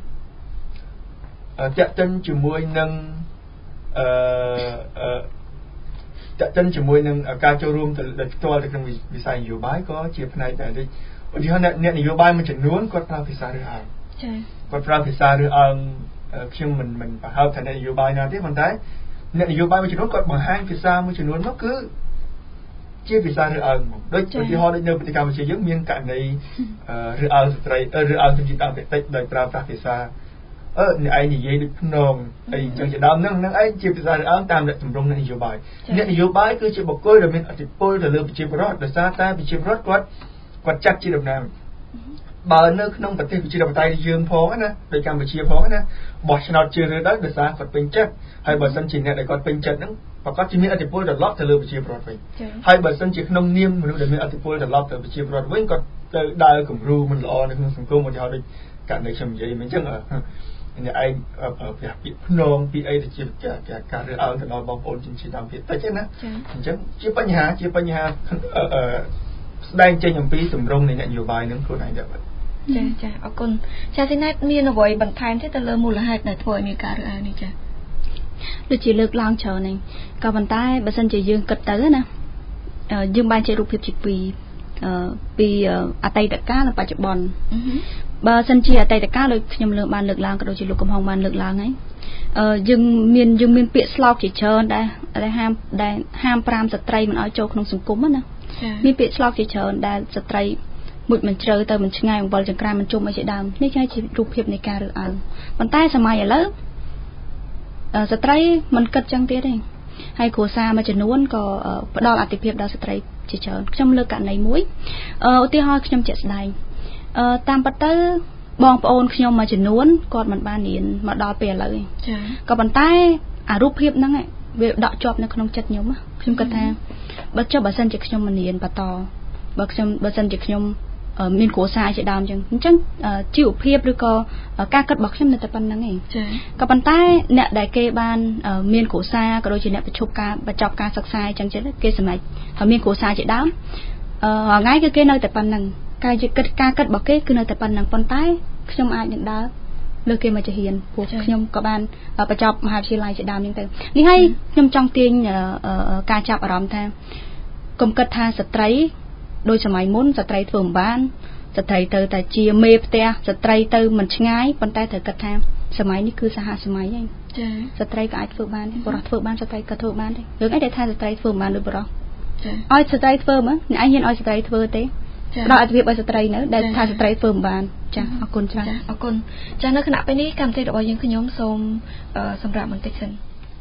តាក់ទិនជាមួយនឹងអឺតាក់ទិនជាមួយនឹងការចូលរួមទៅផ្ទាល់ទៅក្នុងវិស័យនយោបាយក៏ជាផ្នែកដែរដូចឧទាហរណ៍អ្នកនយោបាយមួយចំនួនគាត់ប្រើភាសារើសអើងចា៎គាត់ប្រើភាសារើសអើងខ្ញុំមិនមិនប្រហែលថាអ្នកនយោបាយណាទេប៉ុន្តែអ្នកនយោបាយមួយចំនួនគាត់បង្ហាញភាសាមួយចំនួននោះគឺជាភាសារើសអើងមកដូចឧទាហរណ៍ដូចនៅប្រទេសកម្ពុជាយើងមានករណីរើសអើងស្ត្រីរើសអើងជនជាតិដើមភាគតិចដោយប្រើប្រាស់ភាសាអឺអ្នកឯងនិយាយដូចភ្នងអីអញ្ចឹងជាដើមហ្នឹងហ្នឹងឯងជាភាសារើសអើងតាមទម្រង់នៃនយោបាយអ្នកនយោបាយគឺជាបុគ្គលដែលមានឥទ្ធិពលទៅលើប្រជាពលរដ្ឋដោយសារតែប្រជាពលរដ្ឋគាត់គាត់ចាត់ជាតំណាងបើនៅក្នុងប្រទេសប្រជាធិបតេយ្យយើងផងណាដូចកម្ពុជាផងណាបោះឆ្នោតជ្រើសរើសដោយដោយសារគាត់ពេញចិត្តហើយបើសិនជាអ្នកដែលគាត់ពេញចិត្តហ្នឹងប្រកាសជាមានឥទ្ធិពលត្រឡប់ទៅលើប្រជាពលរដ្ឋវិញហើយបើសិនជាក្នុងនាមមនុស្សដែលមានឥទ្ធិពលត្រឡប់ទៅប្រជាពលរដ្ឋវិញគាត់ទៅដើរគំរូមិនល្អនៅក្នុងសង្គមឧទាហរណ៍ដូចករណីខ្ញុំនិយាយមិនអញ្ចឹងអ្នកឯងពាក្យភ្នងពីអីទៅជាការរើសអើងទៅដល់បងប្អូនជនជាតិដើមភាគតិចណាអញ្ចឹងជាបញ្ហាជាបញ្ហាស្ដែងចេញអំពីទម្រង់នៃនយោបាយនឹងខ្លួនឯងដែរបាទចាចាអរគុណចាស៊ីណាតមានអ្វីបន្ថែមទេទៅលើមូលហេតុដែលធ្វើឲ្យមានការរើសអើងនេះចាដូចជាលើកឡើងច្រើនហ្នឹងក៏ប៉ុន្តែបើសិនជាយើងគិតទៅណាយើងបានចេះរូបភាពជាពីរពីអតីតកាលនិងបច្ចុប្បន្នបើសិនជាអតីតកាលដូចខ្ញុំលើកបានលើកឡើងក៏ដូចជាលោកកំហុងបានលើកឡើងហើយយើងមានយើងមានពាក្យស្លោកជាច្រើនដែរដែលហាមដែលហាមប្រាមស្ត្រីមិនឲ្យចូលក្នុងសង្គមណាមានពាក្យស្លោកជាច្រើនដែលស្ត្រីមុជមិនជ្រៅទៅមិនឆ្ងាយអង្វល់ចង្ក្រានមិនជុំអីជាដើមនេះជារូបភាពនៃការរើសអើងប៉ុន្តែសម័យឥឡូវស្ត្រីមិនគិតចឹងទៀតទេហើយគ្រួសារមួយចំនួនក៏ផ្ដល់អាទិភាពដល់ស្ត្រីជាច្រើនខ្ញុំលើកករណីមួយឧទាហរណ៍ខ្ញុំជាក់ស្ដែងតាមពិតទៅបងប្អូនខ្ញុំមួយចំនួនគាត់មិនបានរៀនមកដល់ពេលឥឡូវទេចា៎ក៏ប៉ុន្តែអារូបភាពហ្នឹងវាដកជាប់នៅក្នុងចិត្តខ្ញុំខ្ញុំគិតថាបើចុះបើសិនជាខ្ញុំមិនរៀនបន្តបើខ្ញុំបើសិនជាខ្ញុំមានគ្រួសារជាដើមចឹងអញ្ចឹងជីវភាពឬក៏ការគិតរបស់ខ្ញុំនៅតែប៉ុណ្្នឹងឯងចា៎ក៏ប៉ុន្តែអ្នកដែលគេបានមានគ្រួសារក៏ដូចជាអ្នកបញ្ឈប់ការបញ្ចប់ការសិក្សាអញ្ចឹងចឹងគេសម្រេចហើយមានគ្រួសារជាដើមអឺថ្ងៃគឺគេនៅតែប៉ុណ្្នឹងការគិតការគិតរបស់គេគឺនៅតែប៉ុណ្្នឹងប៉ុន្តែខ្ញុំអាចនឹងដើរលើគេមកជាហ៊ានពួកខ្ញុំក៏បានបញ្ចប់មហាវិទ្យាល័យជាដើមហ្នឹងទៅនេះហើយខ្ញុំចង់ទាញការចាប់អារម្មណ៍ថាកុំគិតថាស្ត្រីដោយសម័យមុនស្ត្រីធ្វើមិនបានស្ត្រីទៅតែជាមេផ្ទះស្ត្រីទៅមិនឆ្ងាយប៉ុន្តែត្រូវគិតថាសម័យនេះគឺសហសម័យហ្នឹងចា៎ស្ត្រីក៏អាចធ្វើបានបុរសធ្វើបានស្ត្រីក៏ធ្វើបានដែររឿងអីដែលថាស្ត្រីធ្វើមិនបានដូចបុរសចា៎ឲ្យស្ត្រីធ្វើមើលអ្នកឯងហ៊ានឲ្យស្ត្រីធ្វើទេផ្ដល់អត្ថប្រយោជន៍ឲ្យស្ត្រីនៅដែលថាស្ត្រីធ្វើមិនបានចាអរគុណច្រើនអរគុណចានៅគណៈពេលនេះកម្មវិធីរបស់យើងខ្ញុំសូមសម្រាប់បន្តិចសិន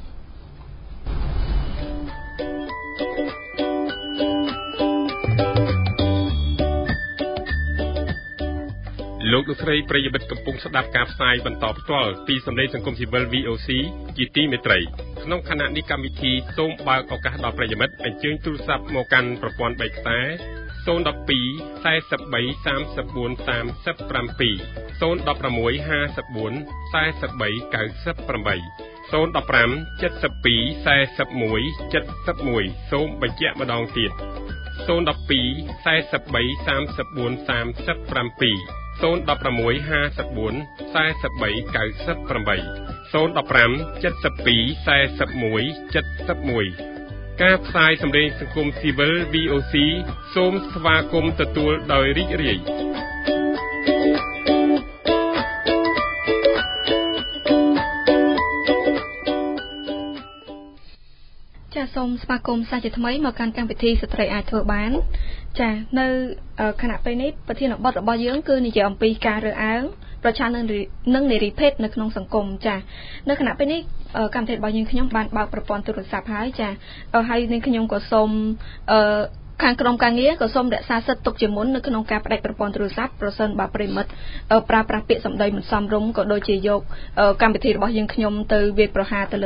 លោកលោកស្រីប្រិយមិត្តកំពុងស្ដាប់ការផ្សាយបន្តផ្ទាល់ពីសម្លេងសង្គមស៊ីវិល វី អូ ស៊ី ជាទីមេត្រីក្នុងខណៈនេះកម្មវិធីសូមបើកឱកាសដល់ប្រិយមិត្តអញ្ជើញទូរស័ព្ទមកកាន់ប្រព័ន្ធបីខ្សែศูนย์ หนึ่ง สอง สี่ สี่ สาม สาม สี่ สาม เจ็ด ห้า สี่ สี่ สี่ สี่ สี่ เก้า แปด ศูนย์ หนึ่ง หก สี่ ห้า สี่ สี่ สี่ สี่ เก้า แปด ศูนย์ หนึ่ง ห้า เจ็ด สี่ หนึ่ง เจ็ด หนึ่ง เจ็ด សូមបញ្ជាក់ម្ដងទៀតศูนย์ หนึ่ง สอง สี่ สี่ สาม สี่ สาม สี่ สี่ ห้า สี่ สี่ สี่ เก้า แปด ศูนย์ หนึ่ง หก สี่ ห้า สี่ สี่ สี่ สี่ เก้า แปด ศูนย์ หนึ่ง ห้า เจ็ด สี่ สี่ สี่ เจ็ด ការផ្សាយសម្លេងសង្គមស៊ីវិល វី អូ ស៊ី សូមស្វាគមន៍ទទួលដោយរីករាយចាសូមស្វាគមន៍សាជាថ្មីមកកាន់កម្មវិធីស្ត្រីអាចធ្វើបានចានៅខណៈពេលនេះប្រធានបទរបស់យើងគឺនិយាយអំពីការរើសអើងប្រឆាំងនឹងនឹងនារីភេទនៅក្នុងសង្គមចានៅខណៈពេលនេះកម្មវិធីរបស់យើងខ្ញុំបានបើកប្រព័ន្ធទូរស័ព្ទហើយចាហើយនឹងខ្ញុំក៏សូមអឺខាងក្រុមការងារក៏សូមរក្សាសិទ្ធិទុកជាមុននៅក្នុងការបដិប្រព័ន្ធទូរស័ព្ទប្រសិនបើប្រិមិត្តប្រើប្រាស់ពាក្យសម្ដីមិនសមរម្យក៏ដូចជាយកកម្មវិធីរបស់យើងខ្ញុំទៅវាយប្រហារទៅលើ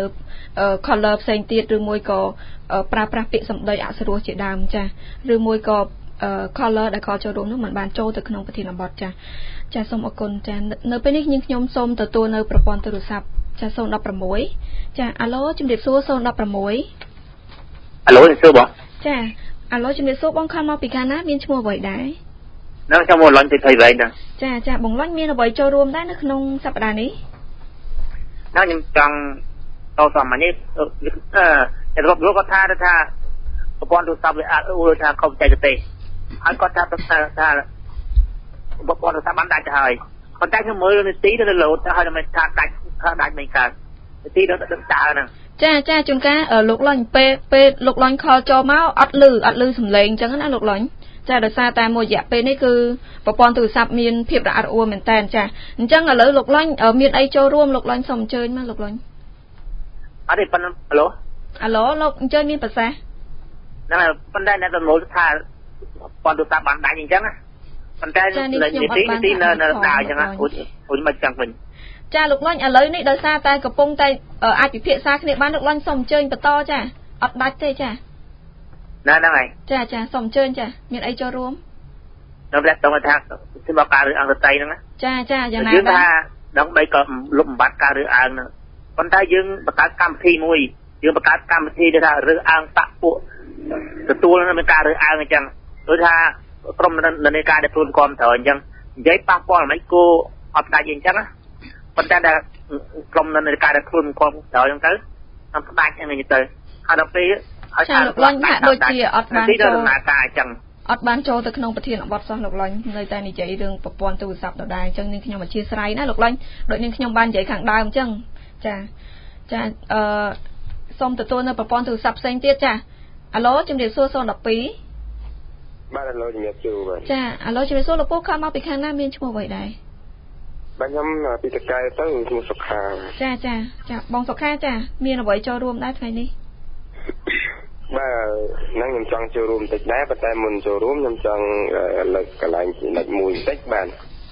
color ផ្សេងទៀតឬមួយក៏ប្រើប្រាស់ពាក្យសម្ដីអសុរោះជាដើមចាឬមួយក៏ color ដែលខលចូលរួមនោះមិនបានចូលទៅក្នុងប្រធានបទចាចាសូមអរគុណចានៅពេលនេះយើងខ្ញុំសូមទទួលនៅប្រព័ន្ធទូរស័ព្ទចាศูนย์ หนึ่ง หกចាអាឡូជំរាបសួរศูนย์ หนึ่ง หกអាឡូជំរាបសួរបងចាអាឡូជំរាបសួរបងខំមកពីខាងណាមានឈ្មោះអ្វីដែរនៅខ្ញុំមកលន់ទីថ្មីវិញហ្នឹងចាចាបងលន់មានអ្វីចូលរួមដែរនៅក្នុងសប្តាហ៍នេះនៅខ្ញុំចង់តសមនេះអឺរបបលោកគាត់ថាថាប្រព័ន្ធទូរស័ព្ទវាអាចអួរថាខុសបច្ចេកទេសហើយគាត់ថាថាថាប្រព័ន្ធទូរស័ព្ទបានដាច់ទៅហើយប៉ុន្តែខ្ញុំមើលនីតិទៅលោតទៅហើយមិនថាដាច់ថាដាច់មិនកើតនីតិទៅទៅដើរហ្នឹងចាចាជួនកាលលោកលាញ់ពេលពេលលោកលាញ់ខលចូលមកអត់លឺអត់លឺសំឡេងអញ្ចឹងណាលោកលាញ់ចាដោយសារតែមួយរយៈពេលនេះគឺប្រព័ន្ធទូរស័ព្ទមានភាពរអាក់រអួលមែនតើចាអញ្ចឹងឥឡូវលោកលាញ់មានអីចូលរួមលោកលាញ់សូមអញ្ជើញមកលោកលាញ់អត់ទេប៉ុណ្ណឹងអាឡូអាឡូលោកអញ្ជើញមានប្រសាសន៍ហ្នឹងហើយប៉ុន្តែអ្នកទំនួលថាប្រព័ន្ធទូរស័ព្ទបានដាច់អញ្ចឹងណាប៉ុន្តែនីតិនីតិនៅនៅដើរអញ្ចឹងណាអូអូមិនចឹងវិញចាលោកលាញ់ឥឡូវនេះដោយសារតែកំពុងតែអាចពិភាក្សាគ្នាបានលោកលាញ់សូមអញ្ជើញបន្តចាអត់ដាច់ទេចាណ៎ហ្នឹងហើយចាចាសូមអញ្ជើញចាមានអីចូលរួមខ្ញុំតែតោះថាសម្រាប់ការរើសអើងស្ត្រីហ្នឹងណាចាចាយ៉ាងណាយើងថាដើម្បីក៏លុបបំបត្តិការរើសអើងហ្នឹងប៉ុន្តែយើងបង្កើតកម្មវិធីមួយយើងបង្កើតកម្មវិធីដែលថារើសអើងបកពួកទទួលនឹងការរើសអើងអញ្ចឹងដូចថាក្រុមនានាការដែលខ្លួនគាំទ្រអញ្ចឹងនិយាយប៉ះពាល់មិនគួរអត់ដាច់អញ្ចឹងណាប៉ុន្តែដែលក្រុមនានាការដែលខ្លួនគាំទ្រអញ្ចឹងទៅតាមផ្ដាច់ហ្នឹងទៅហើយដល់ពេលហើយចាលោកលាញ់ថាដូចជាអត់បានចូលដំណើរការអញ្ចឹងអត់បានចូលទៅក្នុងប្រធានបទសោះលោកលាញ់នៅតែនិយាយរឿងប្រព័ន្ធទូរស័ព្ទដដែលអញ្ចឹងនាងខ្ញុំអធិស្ឋានណាលោកលាញ់ដូចនាងខ្ញុំបាននិយាយខាងដើមអញ្ចឹងចាចាអឺសូមទទួលនៅប្រព័ន្ធទូរស័ព្ទផ្សេងទៀតចាអាឡូជំរាបសួរศูนย์ หนึ่ง สองបាទអាឡូជំរាបសួរបាទចាអាឡូជំរាបសួរលោកពូខំមកពីខាងណាមានឈ្មោះអ្វីដែរបាទខ្ញុំពីតកែទៅឈ្មោះសុខាចាចាចាបងសុខាចាមានអ្វីចូលរួមដែរថ្ងៃនេះបាទហ្នឹងខ្ញុំចង់ចូលរួមតិចដែរប៉ុន្តែមុនចូលរួមខ្ញុំចង់លើកកន្លែងចំណុចមួយតិចបាទ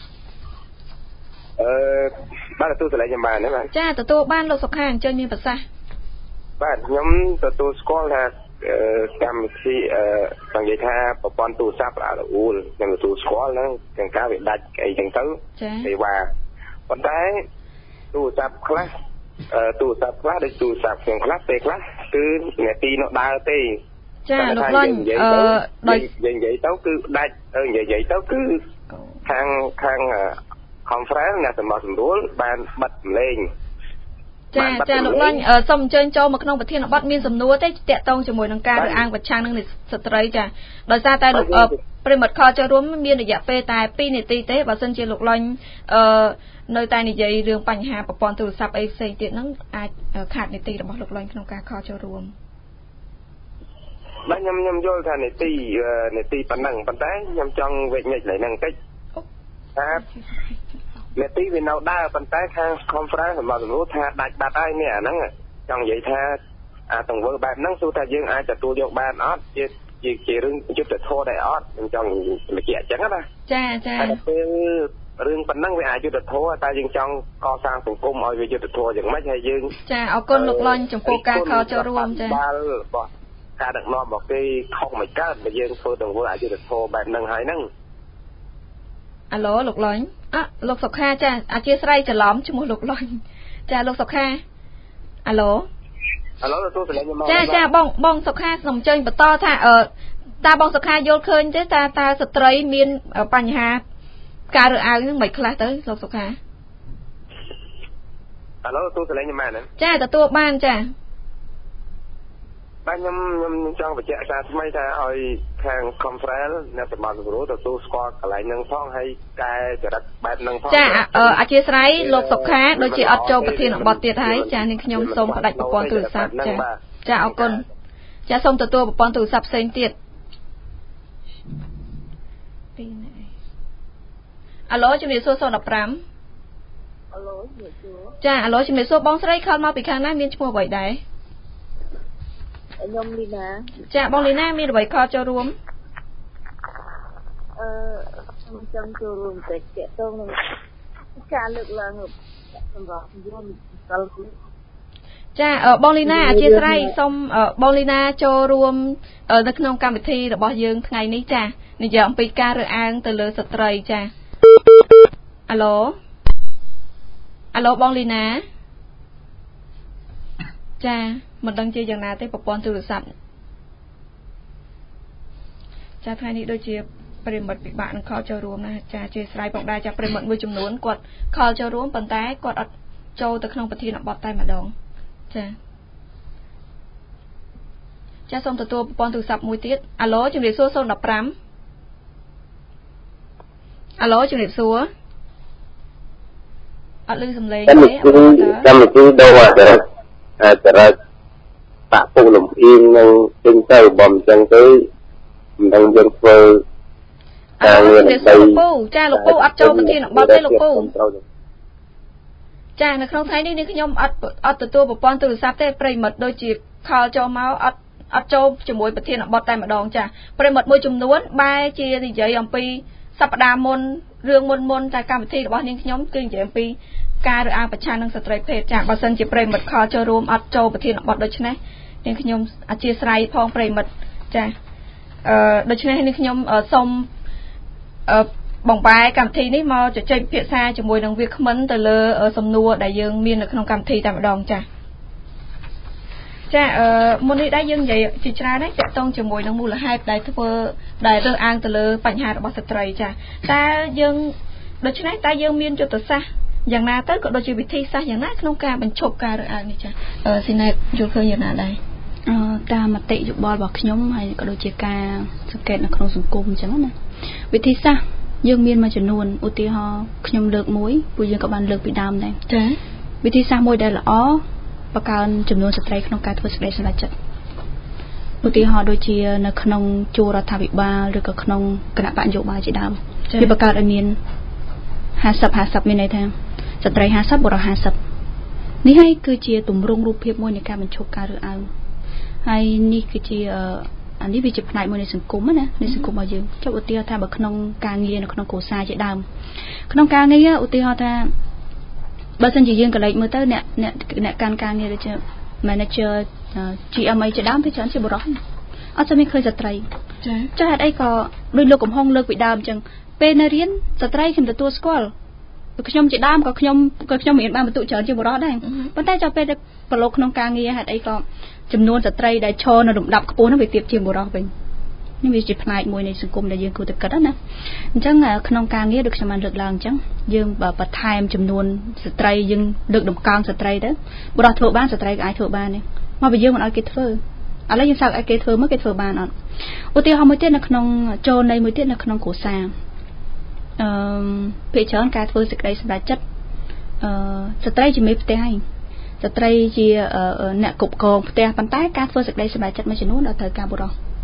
អឺបាទទទួលកន្លែងខ្ញុំបានទេបាទចាទទួលបានលោកសុខាអញ្ជើញមានប្រសាសន៍បាទខ្ញុំទទួលស្គាល់ថាកម្មវិធីអឺនិយាយថាប្រព័ន្ធទូរស័ព្ទរអួលខ្ញុំទទួលស្គាល់ហ្នឹងទាំងការវាដាច់អីចឹងទៅទេវ៉ាប៉ុន្តែទូរស័ព្ទខ្លះអឺទូរស័ព្ទខ្លះដូចទូរស័ព្ទខ្ញុំខ្លះពេលខ្លះគឺអ្នកទីនោះដើរទេចាលោកលាញ់អឺដោយនិយាយទៅគឺដាច់និយាយទៅគឺខាងខាង conference អ្នកសម្បត្តិសម្រួលបានបិទសម្លេងចាចាលោកលាញ់សូមអញ្ជើញចូលមកក្នុងប្រធានបទមានសំណួរទេតាក់ទងជាមួយនឹងការរើសអើងប្រឆាំងនឹងស្ត្រីចាដោយសារតែលោកប្រិមត្តខលចូលរួមមានរយៈពេលតែពីរនាទីទេបើសិនជាលោកលាញ់អឺនៅតែនិយាយរឿងបញ្ហាប្រព័ន្ធទូរស័ព្ទអីផ្សេងទៀតហ្នឹងអាចខាតនាទីរបស់លោកលាញ់ក្នុងការខលចូលរួមបាទខ្ញុំខ្ញុំយល់ថានីតិនីតិប៉ុណ្ណឹងប៉ុន្តែខ្ញុំចង់វិញ្ញាណឡើងហ្នឹងតិចថានីតិវានៅដើរប៉ុន្តែខាង conference របស់ជំនួសថាដាច់បាត់ហើយនេះអាហ្នឹងចង់និយាយថាអាទង្វើបែបហ្នឹងទោះថាយើងអាចទទួលយកបានអត់ជាជាជារឿងយុទ្ធធម៌ដែរអត់ខ្ញុំចង់បញ្ជាក់អញ្ចឹងណាចាចាតែពេលរឿងប៉ុណ្ណឹងវាអាចយុទ្ធធម៌តែយើងចង់កសាងសង្គមឲ្យវាយុទ្ធធម៌យ៉ាងម៉េចហើយយើងចាអរគុណលោកលាញ់ចំពោះការខលចូលរួមចាបាទការដឹកនាំរបស់គេខុសមិនកើតបើយើងធ្វើទង្វើអយុត្តិធម៌បែបហ្នឹងហើយហ្នឹងអាឡូលោកលាញ់អ่ะលោកសុខាចាអធិស្ឋានច្រឡំឈ្មោះលោកលាញ់ចាលោកសុខាអាឡូអាឡូទទួលសលេងខ្ញុំមកចាចាបងបងសុខាសូមអញ្ជើញបន្តថាអឺតើបងសុខាយល់ឃើញទេតើតើស្ត្រីមានបញ្ហាការរើសអើងហ្នឹងមិនខ្លះទៅលោកសុខាអាឡូទទួលសលេងខ្ញុំមកហ្នឹងចាទទួលបានចាបាទខ្ញុំខ្ញុំចង់បញ្ជាក់សារថ្មីថាឲ្យខាង conference អ្នកសម្បត្តិគ្រូទទួលស្គាល់កន្លែងហ្នឹងផងហើយកែចរិតបែបហ្នឹងផងចាអធិស្ឋានលោកសុខាដូចជាអត់ចូលប្រធានបទទៀតហើយចានាងខ្ញុំសូមផ្ដាច់ប្រព័ន្ធទូរស័ព្ទចាចាអរគុណចាសូមទទួលប្រព័ន្ធទូរស័ព្ទផ្សេងទៀតពីណែអាឡូជំរាបសួរសូនដប់ប្រាំអាឡូជំរាបសួរចាអាឡូជំរាបសួរបងស្រីខលមកពីខាងណាមានឈ្មោះអ្វីដែរខ្ញុំលីណាចាបងលីណាមានអ្វីខលចូលរួមអឺខ្ញុំចង់ចូលរួមតែតទៅនឹងការលើកឡើងសម្រាប់យើងកលចាបងលីណាអធិស្ឋានសូមបងលីណាចូលរួមនៅក្នុងកម្មវិធីរបស់យើងថ្ងៃនេះចានិយាយអំពីការរើសអើងទៅលើស្ត្រីចាអាឡូអាឡូបងលីណាចាមិនដឹងជាយ៉ាងណាទេប្រព័ន្ធទូរស័ព្ទចាថ្ងៃនេះដូចជាប្រិមិត្តពិបាកនឹងខលចូលរួមណាចាជាស្រ័យផងដែរចាប្រិមិត្តមួយចំនួនគាត់ខលចូលរួមប៉ុន្តែគាត់អត់ចូលទៅក្នុងប្រធានបទតែម្ដងចាចាសូមទទួលប្រព័ន្ធទូរស័ព្ទមួយទៀតអាឡូជំរាបសួរសូនដប់ប្រាំអាឡូជំរាបសួរអត់ឮសំឡេងទេអត់កម្មវិធីដូរអត់អាចរកបាក់ពុកលំអៀងនឹងពេញទៅបំអញ្ចឹងទៅមិនដឹងយើងធ្វើការងារទៅលោកពូចាលោកពូអត់ចូលប្រធានបទទេលោកពូចានៅក្នុងថ្ងៃនេះនេះខ្ញុំអត់អត់ទទួលប្រព័ន្ធទូរស័ព្ទទេប្រិមិត្តដូចជាខលចូលមកអត់អត់ចូលជាមួយប្រធានបទតែម្ដងចាប្រិមិត្តមួយចំនួនបែរជានិយាយអំពីសប្តាហ៍មុនរឿងមុនមុនតែកម្មវិធីរបស់នាងខ្ញុំគឺនិយាយអំពីការរើសអើងប្រឆាំងនឹងស្ត្រីភេទចាបើសិនជាប្រិមិត្តខលចូលរួមអត់ចូលប្រធានបទដូច្នេះនាងខ្ញុំអធិស្ឋានផងប្រិមិត្តចាអឺដូច្នេះនាងខ្ញុំសូមអឺបងបែកម្មវិធីនេះមកជជែកពិភាក្សាជាមួយនឹងវាគ្មិនទៅលើសំណួរដែលយើងមាននៅក្នុងកម្មវិធីតែម្ដងចាចាអឺមុននេះដែរយើងនិយាយជាច្រើនហើយតាក់ទងជាមួយនឹងមូលហេតុដែលធ្វើដែលរើសអើងទៅលើបញ្ហារបស់ស្ត្រីចាតើយើងដូច្នេះតើយើងមានយុទ្ធសាស្ត្រយ៉ាងណាទៅក៏ដូចជាវិធីសាស្ត្រយ៉ាងណាក្នុងការបញ្ឈប់ការរើសអើងនេះចាអឺស៊ីណែតយល់ឃើញយ៉ាងណាដែរអឺតាមមតិយោបល់របស់ខ្ញុំហើយក៏ដូចជាការសង្កេតនៅក្នុងសង្គមអញ្ចឹងណាវិធីសាស្ត្រយើងមានមួយចំនួនឧទាហរណ៍ខ្ញុំលើកមួយពួកយើងក៏បានលើកពីដើមដែរចាវិធីសាស្ត្រមួយដែលល្អបង្កើនចំនួនស្ត្រីក្នុងការធ្វើសេចក្តីសម្រេចចិត្តឧទាហរណ៍ដូចជានៅក្នុងជួររដ្ឋាភិបាលឬក៏ក្នុងគណៈបកនយោបាយជាដើមវាបង្កើតឲ្យមានห้าสิบ ห้าสิบមានន័យថាស្ត្រីห้าสิบបុរសห้าสิบនេះហើយគឺជាទម្រង់រូបភាពមួយនៃការបញ្ឈប់ការរើសអើងហើយនេះគឺជាអានេះវាជាផ្នែកមួយនៃសង្គមណានៃសង្គមរបស់យើងចុះឧទាហរណ៍ថាបើក្នុងការងារនៅក្នុងគ្រួសារជាដើមក្នុងការងារឧទាហរណ៍ថាបើសិនជាយើងកលេចមើលទៅអ្នកអ្នកអ្នកកាន់ការងារដូចជា manager ជី เอ็ม អីជាដើមវាច្រើនជាបុរសអត់ចាំមានឃើញស្ត្រីចាចាហេតុអីក៏ដូចលោកកំហុងលើកពីដើមអញ្ចឹងពេលនៅរៀនស្ត្រីខ្ញុំទទួលស្គាល់ខ្ញុំជាដើមក៏ខ្ញុំក៏ខ្ញុំមានបានបន្ទុកច្រើនជាបុរសដែរប៉ុន្តែចុះពេលប្រឡូកក្នុងការងារហេតុអីក៏ចំនួនស្ត្រីដែលឈរនៅលំដាប់ខ្ពស់នោះវាទាបជាបុរសវិញនេះវាជាផ្នែកមួយនៃសង្គមដែលយើងគួរតែគិតណាអញ្ចឹងក្នុងការងារដូចខ្ញុំបានលើកឡើងអញ្ចឹងយើងបើបន្ថែមចំនួនស្ត្រីយើងលើកតម្កើងស្ត្រីទៅបុរសធ្វើបានស្ត្រីក៏អាចធ្វើបានដែរមកបើយើងមិនឲ្យគេធ្វើឥឡូវយើងសើចឲ្យគេធ្វើមកគេធ្វើបានអត់ឧទាហរណ៍មួយទៀតនៅក្នុងចូលនៃមួយទៀតនៅក្នុងគ្រួសារអឺភាគច្រើនការធ្វើសេចក្តីសម្រេចចិត្តអឺស្ត្រីជាមេផ្ទះហើយស្ត្រីជាអ្នកគ្រប់គ្រងផ្ទះប៉ុន្តែការធ្វើសេចក្តីសម្រេចចិត្តមួយចំនួនដល់ត្រូវការបុរស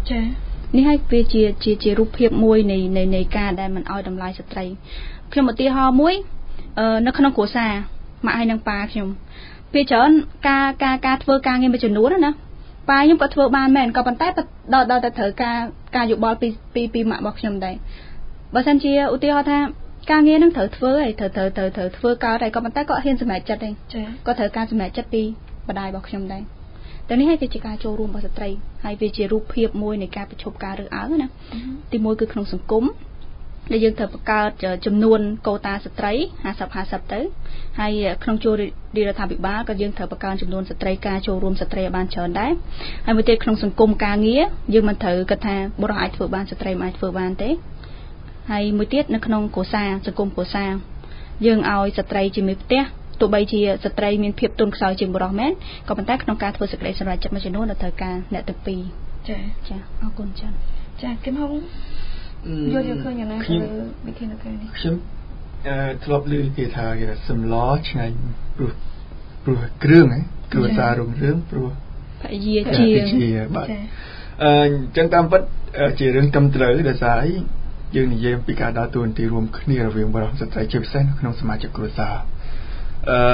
ចា៎នេះឲ្យវាជាជាជារូបភាពមួយនៃនៃនៃការដែលមិនឲ្យតម្លៃស្ត្រីខ្ញុំឧទាហរណ៍មួយនៅក្នុងគ្រួសារម៉ាក់ហើយនិងប៉ាខ្ញុំពេលច្រើនការការការធ្វើការងារមួយចំនួនណាប៉ាខ្ញុំក៏ធ្វើបានមែនក៏ប៉ុន្តែដល់ដល់តែត្រូវការការយោបល់ពីពីពីម៉ាក់របស់ខ្ញុំដែរបើសិនជាឧទាហរណ៍ថាការងារនឹងត្រូវធ្វើហើយត្រូវត្រូវត្រូវត្រូវធ្វើកើតហើយក៏ប៉ុន្តែគាត់ហ៊ានសម្រេចចិត្តទេគាត់ត្រូវការសម្រេចចិត្តពីម្ដាយរបស់ខ្ញុំដែរតែនេះហើយវាជាការចូលរួមរបស់ស្ត្រីហើយវាជារូបភាពមួយនៃការប្រឈប់ការរើសអើងណាទីមួយគឺក្នុងសង្គមដែលយើងត្រូវបង្កើតចំនួនកូតាស្ត្រីห้าสิบ ห้าสิบទៅហើយក្នុងជួររដ្ឋាភិបាលក៏យើងត្រូវបង្កើនចំនួនស្ត្រីការចូលរួមស្ត្រីឲ្យបានច្រើនដែរហើយមួយទៀតក្នុងសង្គមការងារយើងមិនត្រូវគិតថាបុរសអាចធ្វើបានស្ត្រីមិនអាចធ្វើបានទេហើយមួយទៀតនៅក្នុងគ្រួសារសង្គមគ្រួសារយើងឲ្យស្ត្រីជាមេផ្ទះទោះបីជាស្ត្រីមានភាពទន់ខ្សោយជាងបុរសមែនក៏ប៉ុន្តែក្នុងការធ្វើសេចក្តីសម្រេចចិត្តមួយចំនួនត្រូវការអ្នកទាំងពីរចាចាអរគុណច្រើនចាគឹមហុងយល់យល់ឃើញយ៉ាងណាទៅវិធានការនេះខ្ញុំអឺធ្លាប់ឮគេថាគេសម្លឆ្ងាញ់ព្រោះព្រោះគ្រឿងហ៎គ្រួសាររុងរឿងព្រោះភរិយាជាបាទអឺអញ្ចឹងតាមពិតជារឿងត្រឹមត្រូវដោយសារអីយើងនិយាយពីការដើរតួនាទីរួមគ្នារវាងបុរសស្ត្រីជាពិសេសនៅក្នុងសមាជិកគ្រួសារអឺ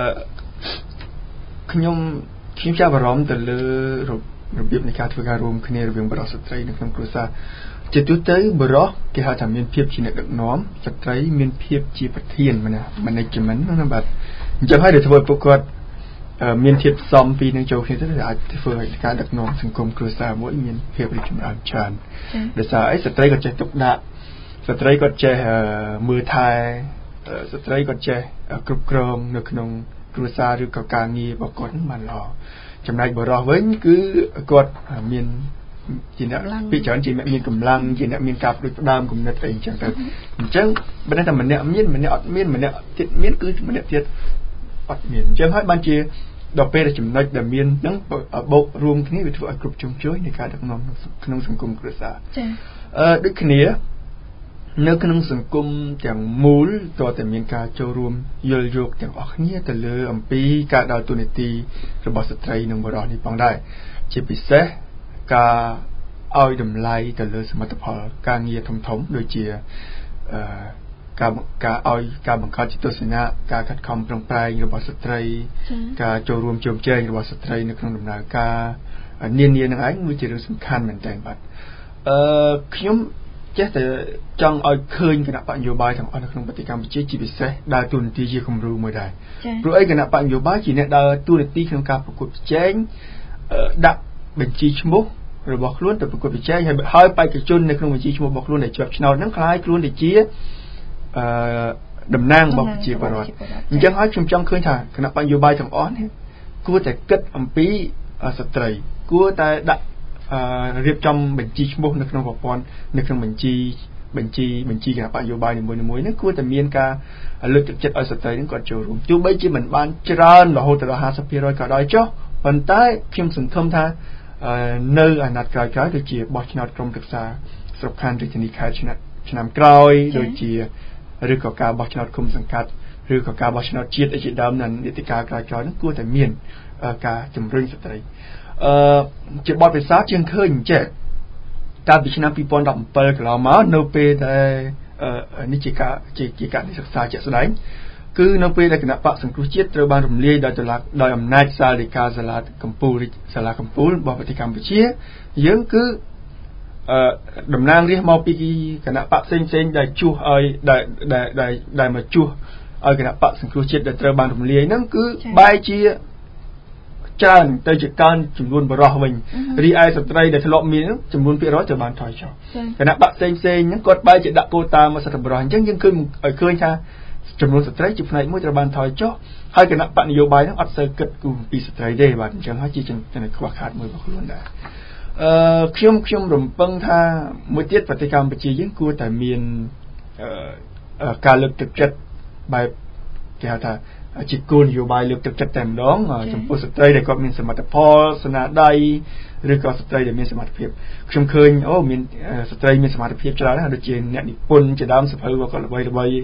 ខ្ញុំខ្ញុំចាប់អារម្មណ៍ទៅលើរបៀបនៃការធ្វើការរួមគ្នារវាងបុរសស្ត្រីនៅក្នុងគ្រួសារជាទូទៅបុរសគេហៅថាមានភាពជាអ្នកដឹកនាំស្ត្រីមានភាពជាប្រធានណា management ណាបាទអញ្ចឹងហើយដែលធ្វើឲ្យពួកគាត់មានភាពផ្សំពីនឹងចូលគ្នាទៅអាចធ្វើឲ្យការដឹកនាំសង្គមគ្រួសារមួយមានភាពរីកចម្រើនច្រើនដោយសារអីស្ត្រីក៏ចេះទុកដាក់ស្ត្រីក៏ចេះមើលថែស្ត្រីក៏ចេះគ្រប់គ្រងនៅក្នុងគ្រួសារឬក៏ការងាររបស់គាត់បានល្អចំណែកបុរសវិញគឺគាត់មានជាអ្នកពីច្រើនជាអ្នកមានកម្លាំងជាអ្នកមានការផ្ដួចផ្ដើមគំនិតអីអញ្ចឹងទៅអញ្ចឹងបើតែម្នាក់មានម្នាក់អត់មានម្នាក់ទៀតមានគឺម្នាក់ទៀតអត់មានអញ្ចឹងហើយបានជាដល់ពេលចំណុចដែលមានហ្នឹងបូករួមគ្នាវាធ្វើឲ្យគ្រប់ជ្រុងជ្រោយនៃការដឹកនាំក្នុងសង្គមគ្រួសារចា៎អឺដូចគ្នានៅក្នុងសង្គមទាំងមូលតើតែមានការចូលរួមយល់យោគទាំងអស់គ្នាទៅលើអំពីការដើរតួនាទីរបស់ស្ត្រីនិងបុរសនេះផងដែរជាពិសេសការឲ្យតម្លៃទៅលើសមិទ្ធផលការងារធំៗដូចជាអឺការការឲ្យការបង្កើតជាទស្សនៈការខិតខំប្រឹងប្រែងរបស់ស្ត្រីការចូលរួមជោគជ័យរបស់ស្ត្រីនៅក្នុងដំណើរការនានានឹងឯងវាជារឿងសំខាន់មែនទែនបាទអឺខ្ញុំចេះតែចង់ឲ្យឃើញគណៈបកនយោបាយទាំងអស់នៅក្នុងប្រទេសកម្ពុជាជាពិសេសដើរតួនាទីជាគំរូមួយដែរព្រោះអីគណៈបកនយោបាយជាអ្នកដើរតួនាទីក្នុងការប្រកួតប្រជែងដាក់បញ្ជីឈ្មោះរបស់ខ្លួនទៅប្រកួតប្រជែងហើយហើយបេក្ខជននៅក្នុងបញ្ជីឈ្មោះរបស់ខ្លួនដែលជាប់ឆ្នោតហ្នឹងខ្លាយខ្លួនទៅជាអឺតំណាងរបស់ប្រជាពលរដ្ឋអញ្ចឹងហើយខ្ញុំចង់ឃើញថាគណៈបញ្ញោបាយទាំងអស់នេះគួរតែគិតអំពីស្ត្រីគួរតែដាក់រៀបចំបញ្ជីឈ្មោះនៅក្នុងប្រព័ន្ធនៅក្នុងបញ្ជីបញ្ជីបញ្ជីគណៈបញ្ញោបាយនីមួយៗនេះគួរតែមានការលើកទឹកចិត្តឲ្យស្ត្រីនឹងគាត់ចូលរួមទោះបីជាមិនបានច្រើនរហូតដល់ ห้าสิบเปอร์เซ็นต์ ក៏ដោយចុះប៉ុន្តែខ្ញុំសង្ឃឹមថានៅអាណត្តិក្រោយៗដូចជាបោះឆ្នោតក្រុមប្រឹក្សាស្រុកខណ្ឌរាជធានីខេត្តឆ្នាំឆ្នាំក្រោយដូចជាឬក៏ការបោះឆ្នោតគុំសង្កាត់ឬក៏ការបោះឆ្នោតជាតិជាដើមនៅនីតិកាលក្រោយៗនោះគួរតែមានការជំរុញស្ត្រីអឺជាបទពិសោធន៍ជាងឃើញចេះកាលពីឆ្នាំពីរពាន់ដប់ប្រាំពីរកន្លងមកនៅពេលដែលនេះជាការជាការសិក្សាជាក់ស្ដែងគឺនៅពេលដែលគណៈបកសង្គ្រោះជាតិត្រូវបានរំលាយដោយតុលាដោយអំណាចសាលដីកាសាលាកំពូលសាលាកំពូលរបស់ប្រទេសកម្ពុជាយើងគឺអឺតំណាងរាស្ត្រមកពីគណៈបកផ្សេងផ្សេងដែលជួសឲ្យដែលដែលដែលមកជួសឲ្យគណៈបកសង្គ្រោះជាតិដែលត្រូវបានរំលាយហ្នឹងគឺបែរជាច្រើនទៅជាកើនចំនួនបរិសុទ្ធវិញរីឯស្ត្រីដែលធ្លាប់មានចំនួនភាគរយត្រូវបានថយចុះគណៈបកផ្សេងផ្សេងហ្នឹងគាត់បែរជាដាក់កូតាមកសិទ្ធិបរិសុទ្ធអញ្ចឹងយើងឃើញឲ្យឃើញថាចំនួនស្ត្រីជាផ្នែកមួយត្រូវបានថយចុះហើយគណៈបកនយោបាយហ្នឹងអត់សូវគិតគូរពីស្ត្រីទេបាទអញ្ចឹងហើយជាចំណុចខ្វះខាតមួយរបស់ខ្លួនដែរអឺខ្ញុំខ្ញុំរំពឹងថាមួយទៀតប្រទេសកម្ពុជាយើងគួរតែមានអឺការលើកទឹកចិត្តបែបគេហៅថាជាគោលនយោបាយលើកទឹកចិត្តតែម្ដងចំពោះស្ត្រីដែលគាត់មានសមត្ថផលស្នាដៃឬក៏ស្ត្រីដែលមានសមត្ថភាពខ្ញុំឃើញអូមានស្ត្រីមានសមត្ថភាពច្រើនណាស់ដូចជាអ្នកនិពន្ធជាដើមសភៅរបស់គាត់ល្បីល្បី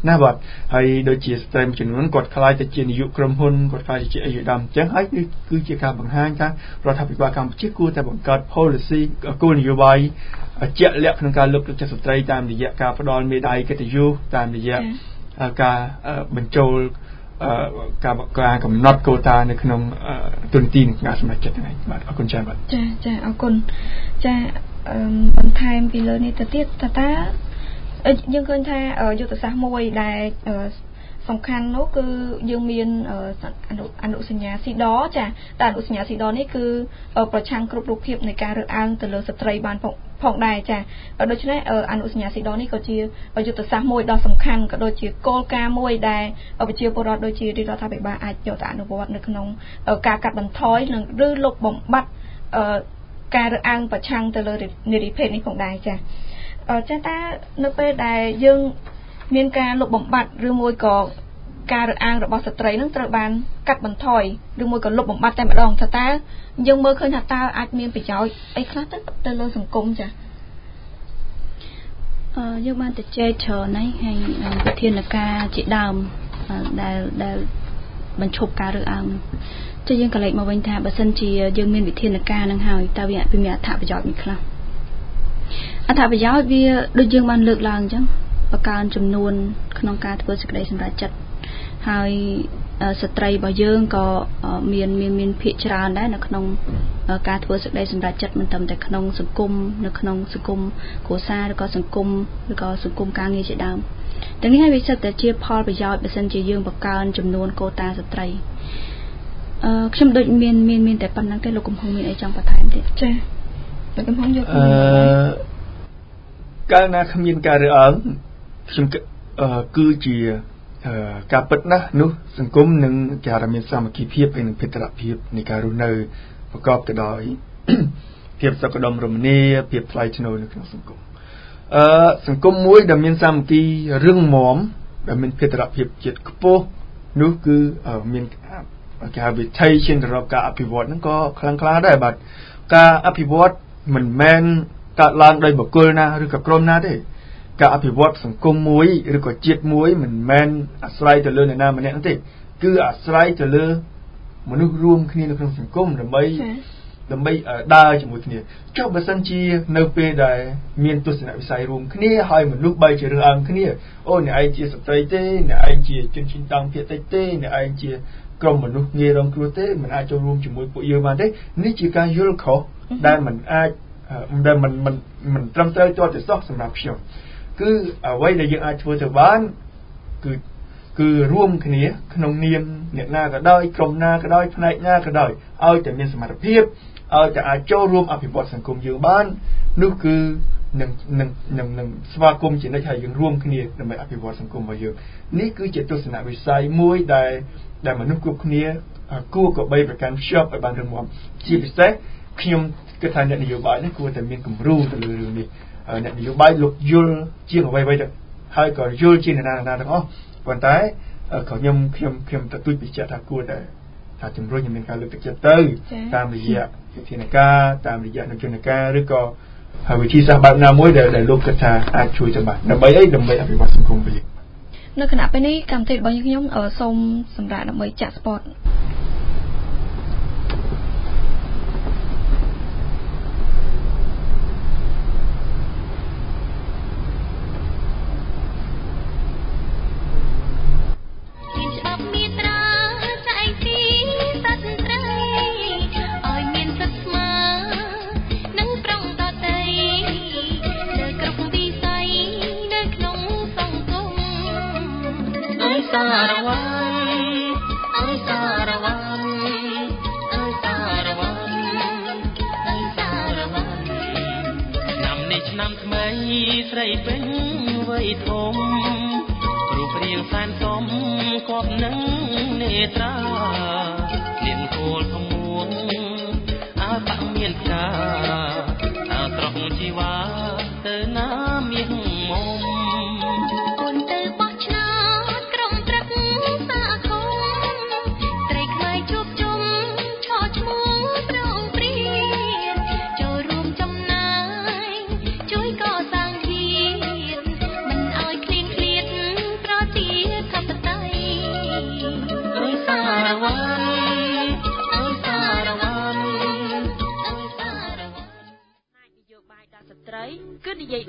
ណាបាទហើយដូចជាស្ត្រីមួយចំនួនគាត់ខ្លាចទៅជានាយកក្រុមហ៊ុនគាត់ខ្លាចទៅជាអីយដាមអញ្ចឹងហើយនេះគឺជាការបង្ហាញថារដ្ឋាភិបាលកម្ពុជាគួរតែបង្កើត policy គោលនយោបាយជាក់លាក់ក្នុងការលើកទឹកចិត្តស្ត្រីតាមរយៈការផ្ដល់មេដាយកិត្តិយសតាមរយៈការបញ្ចូលការការកំណត់កូតានៅក្នុងទូនទីនៃការសម្រេចចិត្តហ្នឹងបាទអរគុណច្រើនបាទចាចាអរគុណចាបន្ថែមពីលើនេះទៅទៀតតើតាយើងឃើញថាយុទ្ធសាស្ត្រមួយដែលសំខាន់នោះគឺយើងមានអនុអនុសញ្ញាស៊ីដចាតែអនុសញ្ញាស៊ីដនេះគឺប្រឆាំងគ្រប់រូបភាពនៃការរើសអើងទៅលើស្ត្រីបានផងដែរចាដូច្នេះអនុសញ្ញាស៊ីដនេះក៏ជាយុទ្ធសាស្ត្រមួយដ៏សំខាន់ក៏ដូចជាគោលការណ៍មួយដែលប្រជាពលរដ្ឋដូចជារដ្ឋាភិបាលអាចយកទៅអនុវត្តនៅក្នុងការកាត់បន្ថយនិងឬលុបបំបាត់ការរើសអើងប្រឆាំងទៅលើនារីភេទនេះផងដែរចាចាតែនៅពេលដែលយើងមានការលុបបំបាត់ឬមួយក៏ការរើសអើងរបស់ស្ត្រីនឹងត្រូវបានកាត់បន្ថយឬមួយក៏លុបបំបាត់តែម្ដងថាតើយើងមើលឃើញថាតើអាចមានប្រយោជន៍អីខ្លះទៅទៅលើសង្គមចាអឺយើងបានទៅជែកច្រើនហើយហើយវិធានការជាដើមដែលដែលបញ្ឈប់ការរើសអើងចុះយើងក៏លេចមកវិញថាបើសិនជាយើងមានវិធានការនឹងហើយតើវាមានអត្ថប្រយោជន៍នេះខ្លះអត្ថប្រយោជន៍វាដូចយើងបានលើកឡើងអញ្ចឹងបង្កើនចំនួនក្នុងការធ្វើសេចក្តីសម្រេចចិត្តហើយស្ត្រីរបស់យើងក៏មានមានមានភាគច្រើនដែរនៅក្នុងការធ្វើសេចក្តីសម្រេចចិត្តមិនត្រឹមតែក្នុងសង្គមនៅក្នុងសង្គមគ្រួសារឬក៏សង្គមឬក៏សង្គមការងារជាដើមទាំងនេះហើយវាសិតតែជាផលប្រយោជន៍បើសិនជាយើងបង្កើនចំនួនកូតាស្ត្រីអឺខ្ញុំដូចមានមានមានតែប៉ុណ្្នឹងទេលោកកំហុងមានអីចង់បន្ថែមទៀតចាលោកកំហុងយកអឺកាលណាគ្មានការរើសអើងខ្ញុំគឺជាការពិតណាស់នោះសង្គមនឹងគេហៅថាមានសាមគ្គីភាពហើយនឹងភេទរភាពនៃការរស់នៅប្រកបទៅដោយភាពសុខដុមរមនាភាពថ្លៃថ្នូរនៅក្នុងសង្គមអឺសង្គមមួយដែលមានសាមគ្គីរឹងមាំដែលមានភេទរភាពជាតិខ្ពស់នោះគឺមានគេហៅវិថីឈានទៅរកការអភិវឌ្ឍហ្នឹងក៏ខ្លាំងក្លាដែរបាទការអភិវឌ្ឍមិនមែនកើតឡើងដោយបុគ្គលណាឬក៏ក្រុមណាទេការអភិវឌ្ឍសង្គមមួយឬក៏ជាតិមួយមិនមែនអាស្រ័យទៅលើអ្នកណាម្នាក់ទេគឺអាស្រ័យទៅលើមនុស្សរួមគ្នានៅក្នុងសង្គមដើម្បីដើម្បីដើរជាមួយគ្នាចុះបើសិនជានៅពេលដែលមានទស្សនវិស័យរួមគ្នាហើយមនុស្សបីជារើសអើងគ្នាអូអ្នកឯងជាស្ត្រីទេអ្នកឯងជាជនជាតិដើមភាគតិចទេអ្នកឯងជាក្រុមមនុស្សងាយរងគ្រោះទេមិនអាចចូលរួមជាមួយពួកយើងបានទេនេះជាការយល់ខុសដែលមិនអាចដែលមិនមិនមិនត្រឹមត្រូវទាល់តែសោះសម្រាប់ខ្ញុំគឺអ្វីដែលយើងអាចធ្វើទៅបានគឺគឺរួមគ្នាក្នុងនាមអ្នកណាក៏ដោយក្រុមណាក៏ដោយផ្នែកណាក៏ដោយឲ្យតែមានសមត្ថភាពឲ្យតែអាចចូលរួមអភិវឌ្ឍសង្គមយើងបាននោះគឺនឹងនឹងនឹងនឹងស្វាគមន៍ជានិច្ចហើយយើងរួមគ្នាដើម្បីអភិវឌ្ឍសង្គមរបស់យើងនេះគឺជាទស្សនវិស័យមួយដែលដែលមនុស្សគ្រប់គ្នាគួរក៏បីប្រកាន់ភ្ជាប់ឲ្យបានរឹងមាំជាពិសេសខ្ញុំគិតថាអ្នកនយោបាយនេះគួរតែមានគំរូទៅលើរឿងនេះអ្នកនយោបាយលោកយល់ជាងអ្វីៗទៅហើយក៏យល់ជាងណាណាទាំងអស់ប៉ុន្តែក៏ខ្ញុំខ្ញុំខ្ញុំទទូចបញ្ជាក់ថាគួរតែថាជំរុញឲ្យមានការលើកទឹកចិត្តទៅតាមរយៈវិធានការតាមរយៈនយោបាយឬក៏ហើយវិធីសាស្ត្របែបណាមួយដែលដែលលោកគិតថាអាចជួយទៅបានដើម្បីអីដើម្បីអភិវឌ្ឍសង្គមវិញនៅគណៈពេលនេះកម្មវិធីរបស់ខ្ញុំសូមសម្រាប់ដើម្បីចាក់ស្ពតស្រីពេញវ័យធំរូបរាងសែនសមគប់នឹងនេត្រាលៀនគោលខមួងអើបាក់មានផ្កាអើត្រង់ជីវ៉ាទៅណាមានមុំអូនទៅបោះឆ្នោតក្រុមព្រឹកសាគមស្រីខ្មែរជួបជុំឆោឈ្មោះប្រងព្រៀនចូលរួមចំណែកជួយកសាង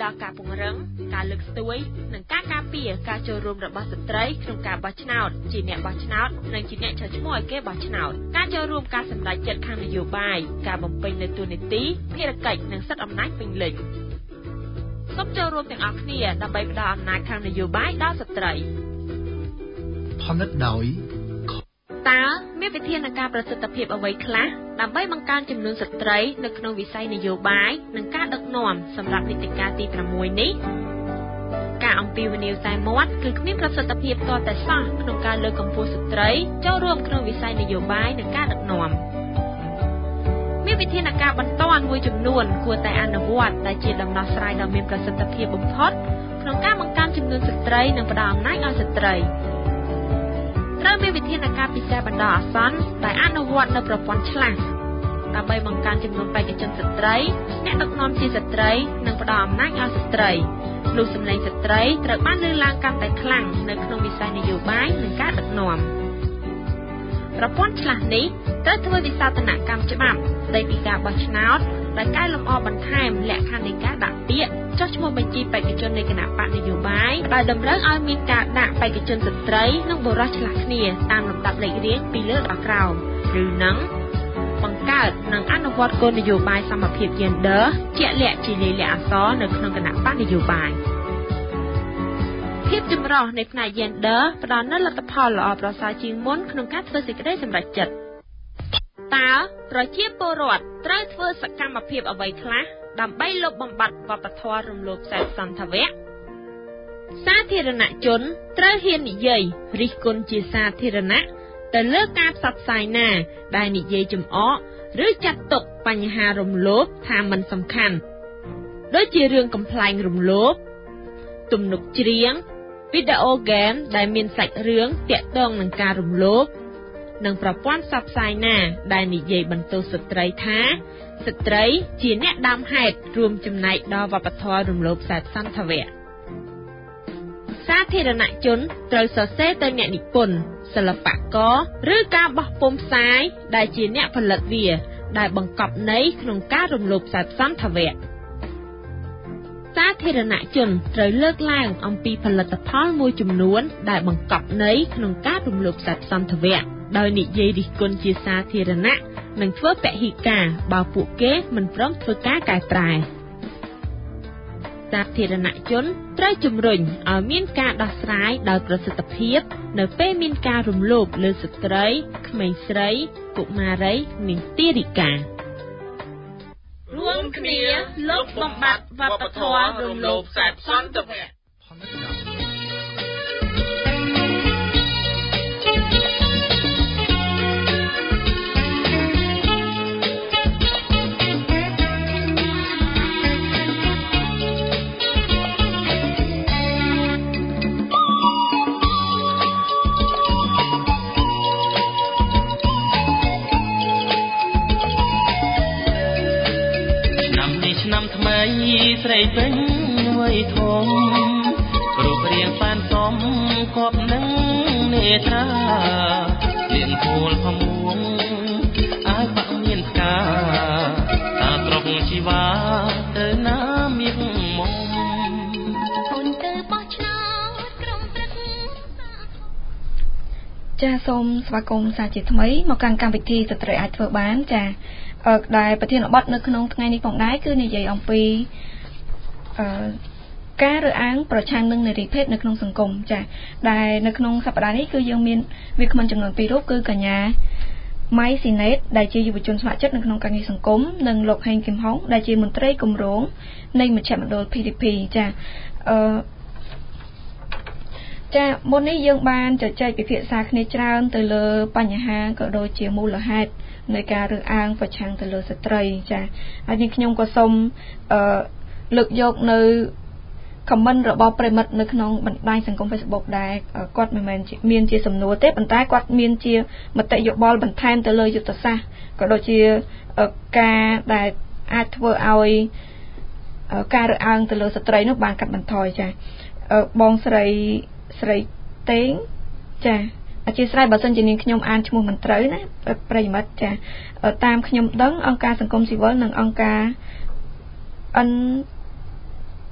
ដល់ការពង្រឹងការលើកស្ទួយនិងការការពារការចូលរួមរបស់ស្ត្រីក្នុងការបោះឆ្នោតជាអ្នកបោះឆ្នោតនិងជាអ្នកចុះឈ្មោះឲ្យគេបោះឆ្នោតការចូលរួមការសម្រេចចិត្តខាងនយោបាយការបំពេញនូវតួនាទីភារកិច្ចនិងសិទ្ធិអំណាចពេញលេញសូមចូលរួមទាំងអស់គ្នាដើម្បីផ្ដល់អំណាចខាងនយោបាយដល់ស្ត្រីផលិតដោយតើមានវិធានការប្រសិទ្ធភាពអ្វីខ្លះដើម្បីបង្កើនចំនួនស្ត្រីនៅក្នុងវិស័យនយោបាយនិងការដឹកនាំសម្រាប់នីតិកាលទីប្រាំមួយនេះការអំពាវនាវតែមាត់គឺគ្មានប្រសិទ្ធភាពទាល់តែសោះក្នុងការលើកកម្ពស់ស្ត្រីចូលរួមក្នុងវិស័យនយោបាយនិងការដឹកនាំមានវិធានការបន្ទាន់មួយចំនួនគួរតែអនុវត្តដែលជាដំណោះស្រាយដ៏មានប្រសិទ្ធភាពបំផុតក្នុងការបង្កើនចំនួនស្ត្រីនិងផ្ដល់អំណាចឲ្យស្ត្រីត្រូវមានវិធានការពិសេសបណ្ដោះអាសន្នដែលអនុវត្តនៅប្រព័ន្ធឆ្លាស់ដើម្បីបង្កើនចំនួនបេក្ខជនស្ត្រីអ្នកដឹកនាំជាស្ត្រីនិងផ្ដល់អំណាចឲ្យស្ត្រីលុះសម្លេងស្ត្រីត្រូវបានលើកឡើងកាន់តែខ្លាំងនៅក្នុងវិស័យនយោបាយនិងការដឹកនាំប្រព័ន្ធឆ្លាស់នេះត្រូវធ្វើវិសោធនកម្មច្បាប់ស្ដីពីការបោះឆ្នោតដែលកែលម្អបន្ថែមលក្ខខណ្ឌនៃការដាក់ពាក្យចុះឈ្មោះបញ្ជីបេក្ខជននៃគណៈបកនយោបាយដោយតម្រូវឲ្យមានការដាក់បេក្ខជនស្ត្រីនិងបុរសឆ្លាស់គ្នាតាមលំដាប់លេខរៀងពីលើដល់ក្រោមឬនឹងបង្កើតនិងអនុវត្តគោលនយោបាយសមភាព Gender ជាក់លាក់ជាលាយលក្ខណ៍អក្សរនៅក្នុងគណៈបកនយោបាយភាពចម្រុះនៃផ្នែក Gender ផ្ដល់នូវលទ្ធផលល្អប្រសើរជាងមុនក្នុងការធ្វើសេចក្តីសម្រេចចិត្តតើប្រជាពលរដ្ឋត្រូវធ្វើសកម្មភាពអ្វីខ្លះដើម្បីលុបបំបាត់វប្បធម៌រំលោភសេពសន្ធវៈសាធារណជនត្រូវហ៊ាននិយាយរិះគន់ជាសាធារណៈទៅលើការផ្សព្វផ្សាយណាដែលនិយាយចំអកឬចាត់ទុកបញ្ហារំលោភថាមិនសំខាន់ដូចជារឿងកំប្លែងរំលោភទំនុកច្រៀងវីដេអូហ្គេមដែលមានសាច់រឿងទាក់ទងនឹងការរំលោភនិងប្រព័ន្ធផ្សព្វផ្សាយណាដែលនិយាយបន្ទោសស្ត្រីថាស្ត្រីជាអ្នកដើមហេតុរួមចំណែកដល់វប្បធម៌រំលោភសេពសន្ធវៈសាធារណជនត្រូវសរសេរទៅអ្នកនិពន្ធសិល្បករឬការបោះពុម្ពផ្សាយដែលជាអ្នកផលិតវាដែលបង្កប់ន័យក្នុងការរំលោភសេពសន្ធវៈសាធារណជនត្រូវលើកឡើងអំពីផលិតផលមួយចំនួនដែលបង្កប់ន័យក្នុងការរំលោភសេពសន្ធវៈដោយនិយាយរិះគន់ជាសាធារណៈនិងធ្វើពហិការបើពួកគេមិនព្រមធ្វើការកែប្រែសាធារណជនត្រូវជំរុញឲ្យមានការដោះស្រាយដោយប្រសិទ្ធភាពនៅពេលមានការរំលោភលើស្ត្រីក្មេងស្រីកុមារីនិងទារិការួមគ្នាលុបបំបាត់វប្បធម៌រំលោភសេពសន្ធវៈស្រីពេញវ័យធំរូបរាងប៉ានសមគប់នឹងនេត្រាលៀងគោលផមួងអាយបាក់មានផ្កាតាត្រង់ជីវ៉ាទៅណាមាសមុំអូនទៅបោះឆ្នោតក្រុមព្រឹកចាសសូមស្វាគមន៍សាជាថ្មីមកកាន់កម្មវិធីស្ត្រីអាចធ្វើបានចាអឺដែលប្រធានបទនៅក្នុងថ្ងៃនេះផងដែរគឺនិយាយអំពីអឺការរើសអើងប្រឆាំងនឹងនារីភេទនៅក្នុងសង្គមចាដែលនៅក្នុងសប្តាហ៍នេះគឺយើងមានវាគ្មិនចំនួនពីររូបគឺកញ្ញាម៉ៃស៊ីណេតដែលជាយុវជនស្ម័គ្រចិត្តនៅក្នុងការងារសង្គមនិងលោកហេងគឹមហុងដែលជាមន្ត្រីគម្រោងនៃមជ្ឈមណ្ឌល ភី ឌី ភី ចាអឺចាមុននេះយើងបានជជែកពិភាក្សាគ្នាច្រើនទៅលើបញ្ហាក៏ដូចជាមូលហេតុនៃការរើសអើងប្រឆាំងទៅលើស្ត្រីចាហើយនេះខ្ញុំក៏សូមអឺលើកយកនៅ comment របស់ប្រិមិត្តនៅក្នុងបណ្ដាញសង្គម Facebook ដែលគាត់មិនមែនមានជាសំណួរទេប៉ុន្តែគាត់មានជាមតិយោបល់បន្ថែមទៅលើយុទ្ធសាស្ត្រក៏ដូចជាការដែលអាចធ្វើឲ្យការរើសអើងទៅលើស្ត្រីនោះបានកាត់បន្ថយចាបងស្រីស្រីតេងចាអធិស្ឋានបើសិនជានាងខ្ញុំអានឈ្មោះមិនត្រូវណាប្រិមិត្តចាតាមខ្ញុំដឹងអង្គការសង្គមស៊ីវិលនិងអង្គការ N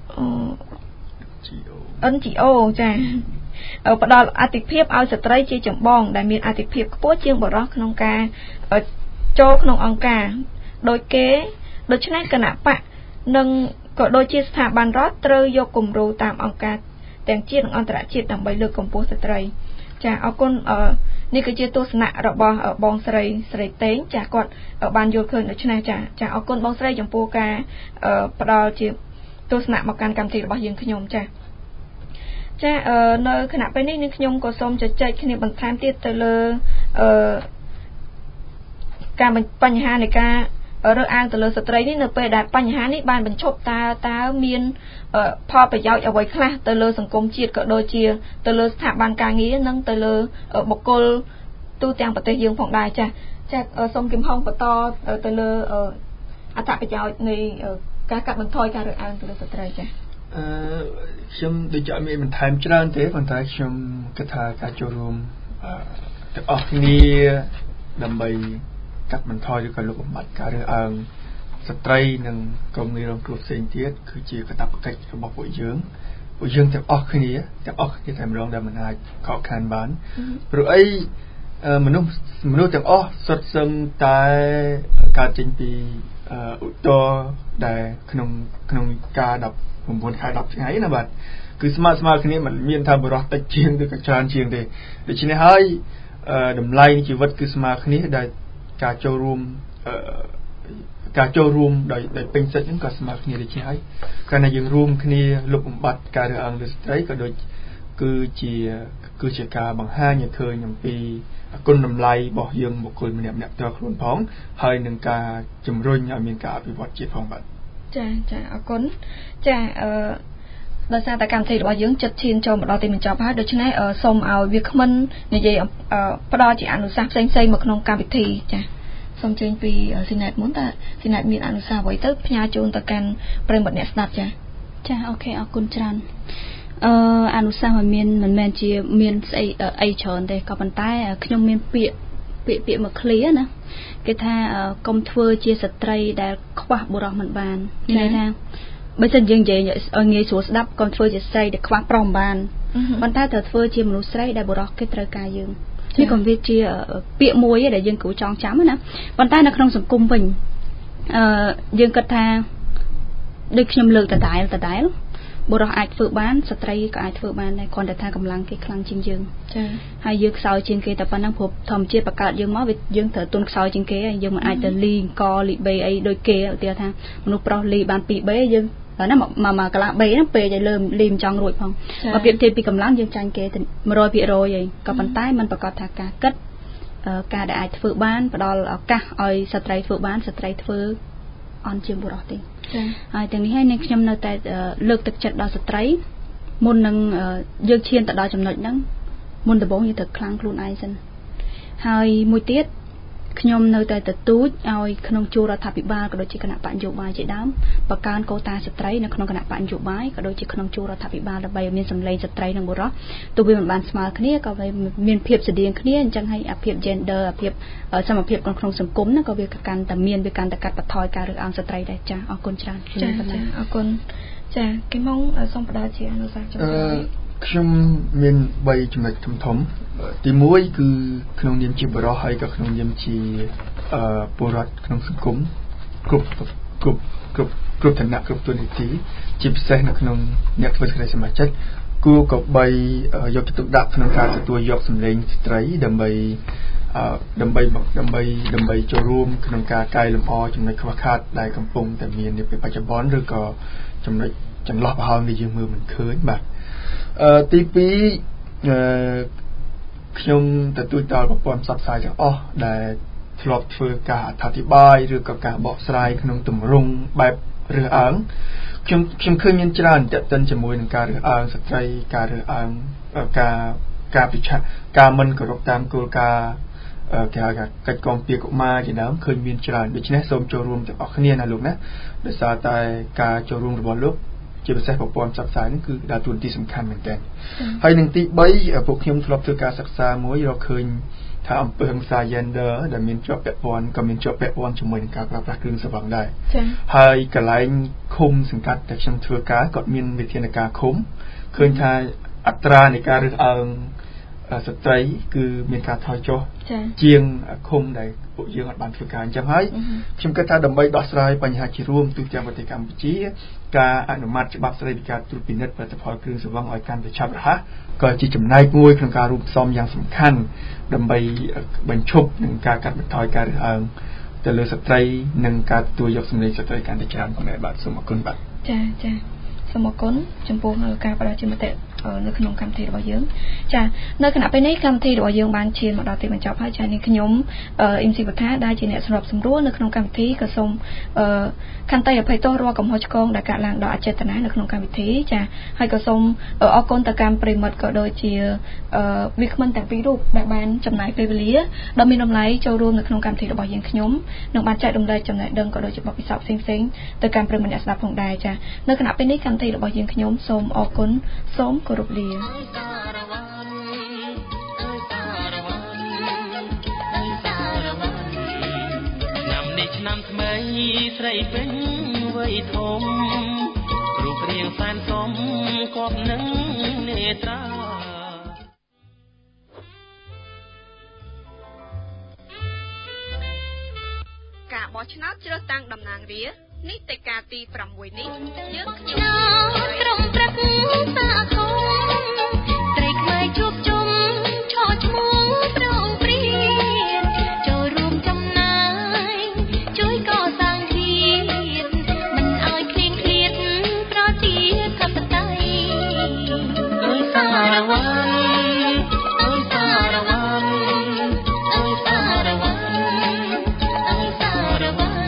เอ็น จี โอ ចាផ្ដល់អាទិភាពឲ្យស្ត្រីជាចម្បងដែលមានអាទិភាពខ្ពស់ជាងបុរសក្នុងការចូលក្នុងអង្គការដោយគេដូច្នេះគណៈបកនិងក៏ដូចជាស្ថាប័នរដ្ឋត្រូវយកគំរូតាមអង្គការទាំងជាតិនិងអន្តរជាតិដើម្បីលើកកម្ពស់ស្ត្រីចាអរគុណនេះគឺជាទស្សនៈរបស់បងស្រីស្រីតេងចាគាត់បានយល់ឃើញដូច្នេះចាចាអរគុណបងស្រីចំពោះការផ្ដល់ជាទស្សនៈមកកាន់កម្មវិធីរបស់យើងខ្ញុំចាចានៅគណៈពេលនេះនឹងខ្ញុំក៏សូមជជែកគ្នាបន្ថែមទៀតទៅលើអឺការបញ្ហានៃការរើសអើងទៅលើស្ត្រីនេះនៅពេលដែលបញ្ហានេះបានបញ្ឈប់តើតើមានផលប្រយោជន៍អ្វីខ្លះទៅលើសង្គមជាតិក៏ដូចជាទៅលើស្ថាប័នការងារនិងទៅលើបុគ្គលទូទាំងប្រទេសយើងផងដែរចាចាសូមគឹមហុងបន្តទៅលើអត្ថប្រយោជន៍នៃការកាត់បន្ថយការរើសអើងទៅលើស្ត្រីចាអឺខ្ញុំដូចអត់មានបន្ថែមច្រើនទេប៉ុន្តែខ្ញុំគិតថាការចូលរួមទាំងអស់គ្នាដើម្បីកាត់បន្ថយឬក៏លុបបំបាត់ការរើសអើងស្ត្រីនិងក្រុមងាររងគ្រោះផ្សេងទៀតគឺជាកាតព្វកិច្ចរបស់ពួកយើងពួកយើងទាំងអស់គ្នាទាំងអស់គ្នាតែម្ដងដែលមិនអាចខកខានបានព្រោះអីមនុស្សមនុស្សទាំងអស់សុទ្ធសឹងតែកើតចេញពីឧត្តរដែលក្នុងក្នុងការដប់9ខែ10ថ្ងៃណាបាទគឺស្មើស្មើគ្នាមិនមានថាបរិសុទ្ធតិចជាងឬក៏ច្រើនជាងទេដូច្នេះហើយតម្លៃជីវិតគឺស្មើគ្នាដែលការចូលរួមការចូលរួមដោយដោយពេញសិទ្ធិហ្នឹងក៏ស្មើគ្នាដូចនេះហើយកាលណាយើងរួមគ្នាលុបបំបាត់ការរើសអើងលើស្ត្រីក៏ដូចគឺជាគឺជាការបង្ហាញឲ្យឃើញអំពីគុណតម្លៃរបស់យើងបុគ្គលម្នាក់ម្នាក់ផ្ទាល់ខ្លួនផងហើយនឹងការជំរុញឲ្យមានការអភិវឌ្ឍជាតិផងបាទចាចាអរគុណចាអឺដោយសារតែកម្មវិធីរបស់យើងចិត្តឈានចូលមកដល់ទីបញ្ចប់ហើយដូច្នេះសូមឲ្យវាគ្មិននិយាយផ្ដល់ជាអនុសាសន៍ផ្សេងផ្សេងមកក្នុងកម្មវិធីចាសូមជើញពីស៊ីណែតមុនតើស៊ីណែតមានអនុសាសន៍អ្វីទៅផ្ញើជូនទៅកាន់ប្រិយមិត្តអ្នកស្ដាប់ចាចាអូខេអរគុណច្រើនអឺអនុសាសន៍មិនមានមិនមែនជាមានស្អីអីច្រើនទេក៏ប៉ុន្តែខ្ញុំមានពាក្យពាក្យពាក្យមួយឃ្លាណាគេថាកុំធ្វើជាស្ត្រីដែលខ្វះបុរសមិនបានមានន័យថាបើសិនយើងនិយាយឲ្យងាយស្រួលស្ដាប់កុំធ្វើជាស្រីដែលខ្វះប្រុសមិនបានប៉ុន្តែត្រូវធ្វើជាមនុស្សស្រីដែលបុរសគេត្រូវការយើងនេះក៏វាជាពាក្យមួយដែលយើងគួរចងចាំណាប៉ុន្តែនៅក្នុងសង្គមវិញអឺយើងគិតថាដូចខ្ញុំលើកដដែលដដែលបុរសអាចធ្វើបានស្ត្រីក៏អាចធ្វើបានដែរគ្រាន់តែថាកម្លាំងគេខ្លាំងជាងយើងចា៎ហើយយើងខ្សោយជាងគេតែប៉ុណ្ណឹងព្រោះធម្មជាតិបង្កើតយើងមកវាយើងត្រូវទុនខ្សោយជាងគេហើយយើងមិនអាចទៅលីអង្គលីបេអីដូចគេឧទាហរណ៍ថាមនុស្សប្រុសលីបានពីបេយើងណាមកមកកន្លះបេហ្នឹងពេលឲ្យលើលីមិនចង់រួចផងបើប្រៀបធៀបពីកម្លាំងយើងចាញ់គេ100%ហើយក៏ប៉ុន្តែมันប្រកាសថាការគិតការដែលអាចធ្វើបានផ្ដល់ឱកាសឲ្យស្ត្រីធ្វើបានស្ត្រីធ្វើអន់ជាងបុរសទេហើយទាំងនេះហើយនឹងខ្ញុំនៅតែលើកទឹកចិត្តដល់ស្ត្រីមុននឹងយើងឈានទៅដល់ចំណុចហ្នឹងមុនដំបូងយើងត្រូវខ្លាំងខ្លួនឯងសិនហើយមួយទៀតខ្ញុំនៅតែទទូចឲ្យក្នុងជួររដ្ឋាភិបាលក៏ដូចជាគណៈបកនយោបាយជាដើមបង្កើនកូតាស្ត្រីនៅក្នុងគណៈបកនយោបាយក៏ដូចជាក្នុងជួររដ្ឋាភិបាលដើម្បីឲ្យមានសម្លេងស្ត្រីនិងបុរសទោះវាមិនបានស្មើគ្នាក៏វាមានភាពស្តៀងគ្នាអញ្ចឹងហើយអាភាព gender អាភាពសមភាពក្នុងសង្គមហ្នឹងក៏វាកាន់តែមានវាកាន់តែកាត់បន្ថយការរើសអើងស្ត្រីដែរចាអរគុណច្រើនចាចាអរគុណចាគីម៉ុងសូមផ្ដល់ជាអនុសាសន៍ចំពោះខ្ញុំមាន3ចំណុចធំធំទី1គឺក្នុងនាមជាបរិសុទ្ធហើយក៏ក្នុងនាមជាពលរដ្ឋក្នុងសង្គមគ្រប់គ្រប់គ្រប់គ្រប់ឋានៈគ្រប់ទូនីតិជាពិសេសនៅក្នុងអ្នកធ្វើសេចក្តីសម្រេចចិត្តគួរក៏បីយកចិត្តទុកដាក់ក្នុងការទទួលយកសម្លេងស្ត្រីដើម្បីដើម្បីដើម្បីដើម្បីចូលរួមក្នុងការកែលម្អចំណុចខ្វះខាតដែលកំពុងតែមាននាពេលបច្ចុប្បន្នឬក៏ចំណុចចន្លោះប្រហោងដែលយើងមើលមិនឃើញបាទអឺទី2អឺខ្ញុំទទួលដល់ប្រព័ន្ធផ្សព្វផ្សាយទាំងអស់ដែលធ្លាប់ធ្វើការអធិប្បាយឬក៏ការបកស្រាយក្នុងទម្រង់បែបរើសអើងខ្ញុំខ្ញុំឃើញមានច្រើនតេតិនជាមួយនឹងការរើសអើងស្ត្រីការរើសអើងការការពិឆាការមិនគោរពតាមគោលការណ៍គេហៅថាកិច្ចគាំពារកុមារជាដើមឃើញមានច្រើនដូច្នេះសូមចូលរួមទាំងអស់គ្នាណាលោកណាដោយសារតែការចូលរួមរបស់លោកជាពិសេសប្រព័ន្ធផ្សព្វផ្សាយនេះគឺដើរតួនាទីសំខាន់មែនទែនហើយនឹងទី3ពួកខ្ញុំធ្លាប់ធ្វើការសិក្សាមួយរកឃើញថាអំពើហិង្សា gender ដែលមានជាប់ពាក់ព័ន្ធក៏មានជាប់ពាក់ព័ន្ធជាមួយនឹងការប្រើប្រាស់គ្រឿងស្រវឹងដែរចា៎ហើយកន្លែងឃុំសង្កាត់ដែលខ្ញុំធ្វើការក៏មានវិធានការឃុំឃើញថាអត្រានៃការរើសអើងស្ត្រីគឺមានការថយចុះជាងឃុំដែលពួកយើងអត់បានធ្វើការអញ្ចឹងហើយខ្ញុំគិតថាដើម្បីដោះស្រាយបញ្ហាជារួមទូទាំងប្រទេសកម្ពុជាការអនុម័តច្បាប់ស្តីពីការត្រួតពិនិត្យផលិតផលគ្រឿងស្រវឹងឲ្យកាន់តែឆាប់រហ័សក៏ជាចំណែកមួយក្នុងការរួមផ្សំយ៉ាងសំខាន់ដើម្បីបញ្ឈប់នឹងការកាត់បន្ថយការរើសអើងទៅលើស្ត្រីនិងការទទួលយកសម្លេងស្ត្រីកាន់តែច្រើនផងដែរបាទសូមអរគុណបាទចាចាសូមអរគុណចំពោះការផ្ដល់ជាមតិនៅក្នុងកម្មវិធីរបស់យើងចានៅគណៈពេលនេះកម្មវិធីរបស់យើងបានឈានមកដល់ទីបញ្ចប់ហើយចានេះខ្ញុំអ៊ីមស៊ីវថាដែលជាអ្នកសម្របសម្រួលនៅក្នុងកម្មវិធីក៏សូមខន្តីអភ័យទោសរាល់កំហុសឆ្គងដែលកើតឡើងដោយអចេតនានៅក្នុងកម្មវិធីចាហើយក៏សូមអរគុណទៅកាន់ប្រិមិត្តក៏ដូចជាវាគ្មិនទាំងពីររូបដែលបានចំណាយពេលវេលាដ៏មានតម្លៃចូលរួមនៅក្នុងកម្មវិធីរបស់យើងខ្ញុំនឹងបានចែករំលែកចំណេះដឹងក៏ដូចជាបទពិសោធន៍ផ្សេងៗទៅកាន់ប្រិមិត្តអ្នកស្ដាប់ផងដែរចានៅគណៈពេលនេះកម្មវិធីរបស់យើងខ្ញុំសូមអរគុណសូមគោរពលាឆ្នាំថ្មីស្រីពេញវ័យធំរូបរាងសែនសមគប់នឹងនេត្រាការបោះឆ្នោតជ្រើសតាំងតំណាងរាស្ត្រនីតិកាលទីប្រាំមួយនេះយើងខ្ញុំក្រុមព្រឹកសាគមត្រីខ្មែរជួបជុំឆោឈ្មោះប្រងព្រៀនចូលរួមចំណាយជួយកសាងជាតិមិនឲ្យឃ្លៀងឃ្លាតប្រទាធិបតេយ្យអើយសារវ៉ាន់អើយសារវ៉ាន់អើយសារវ៉ាន់អើយសារវ៉ាន់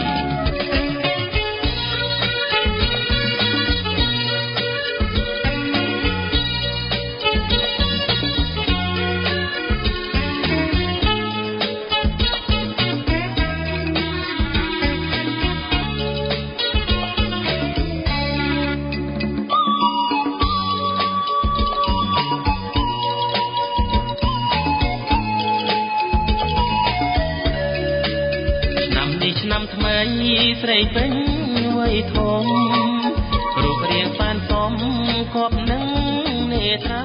ឆ្នាំថ្មីស្រីពេញវ័យធំរូបរាងបានសមគប់នឹងនេត្រា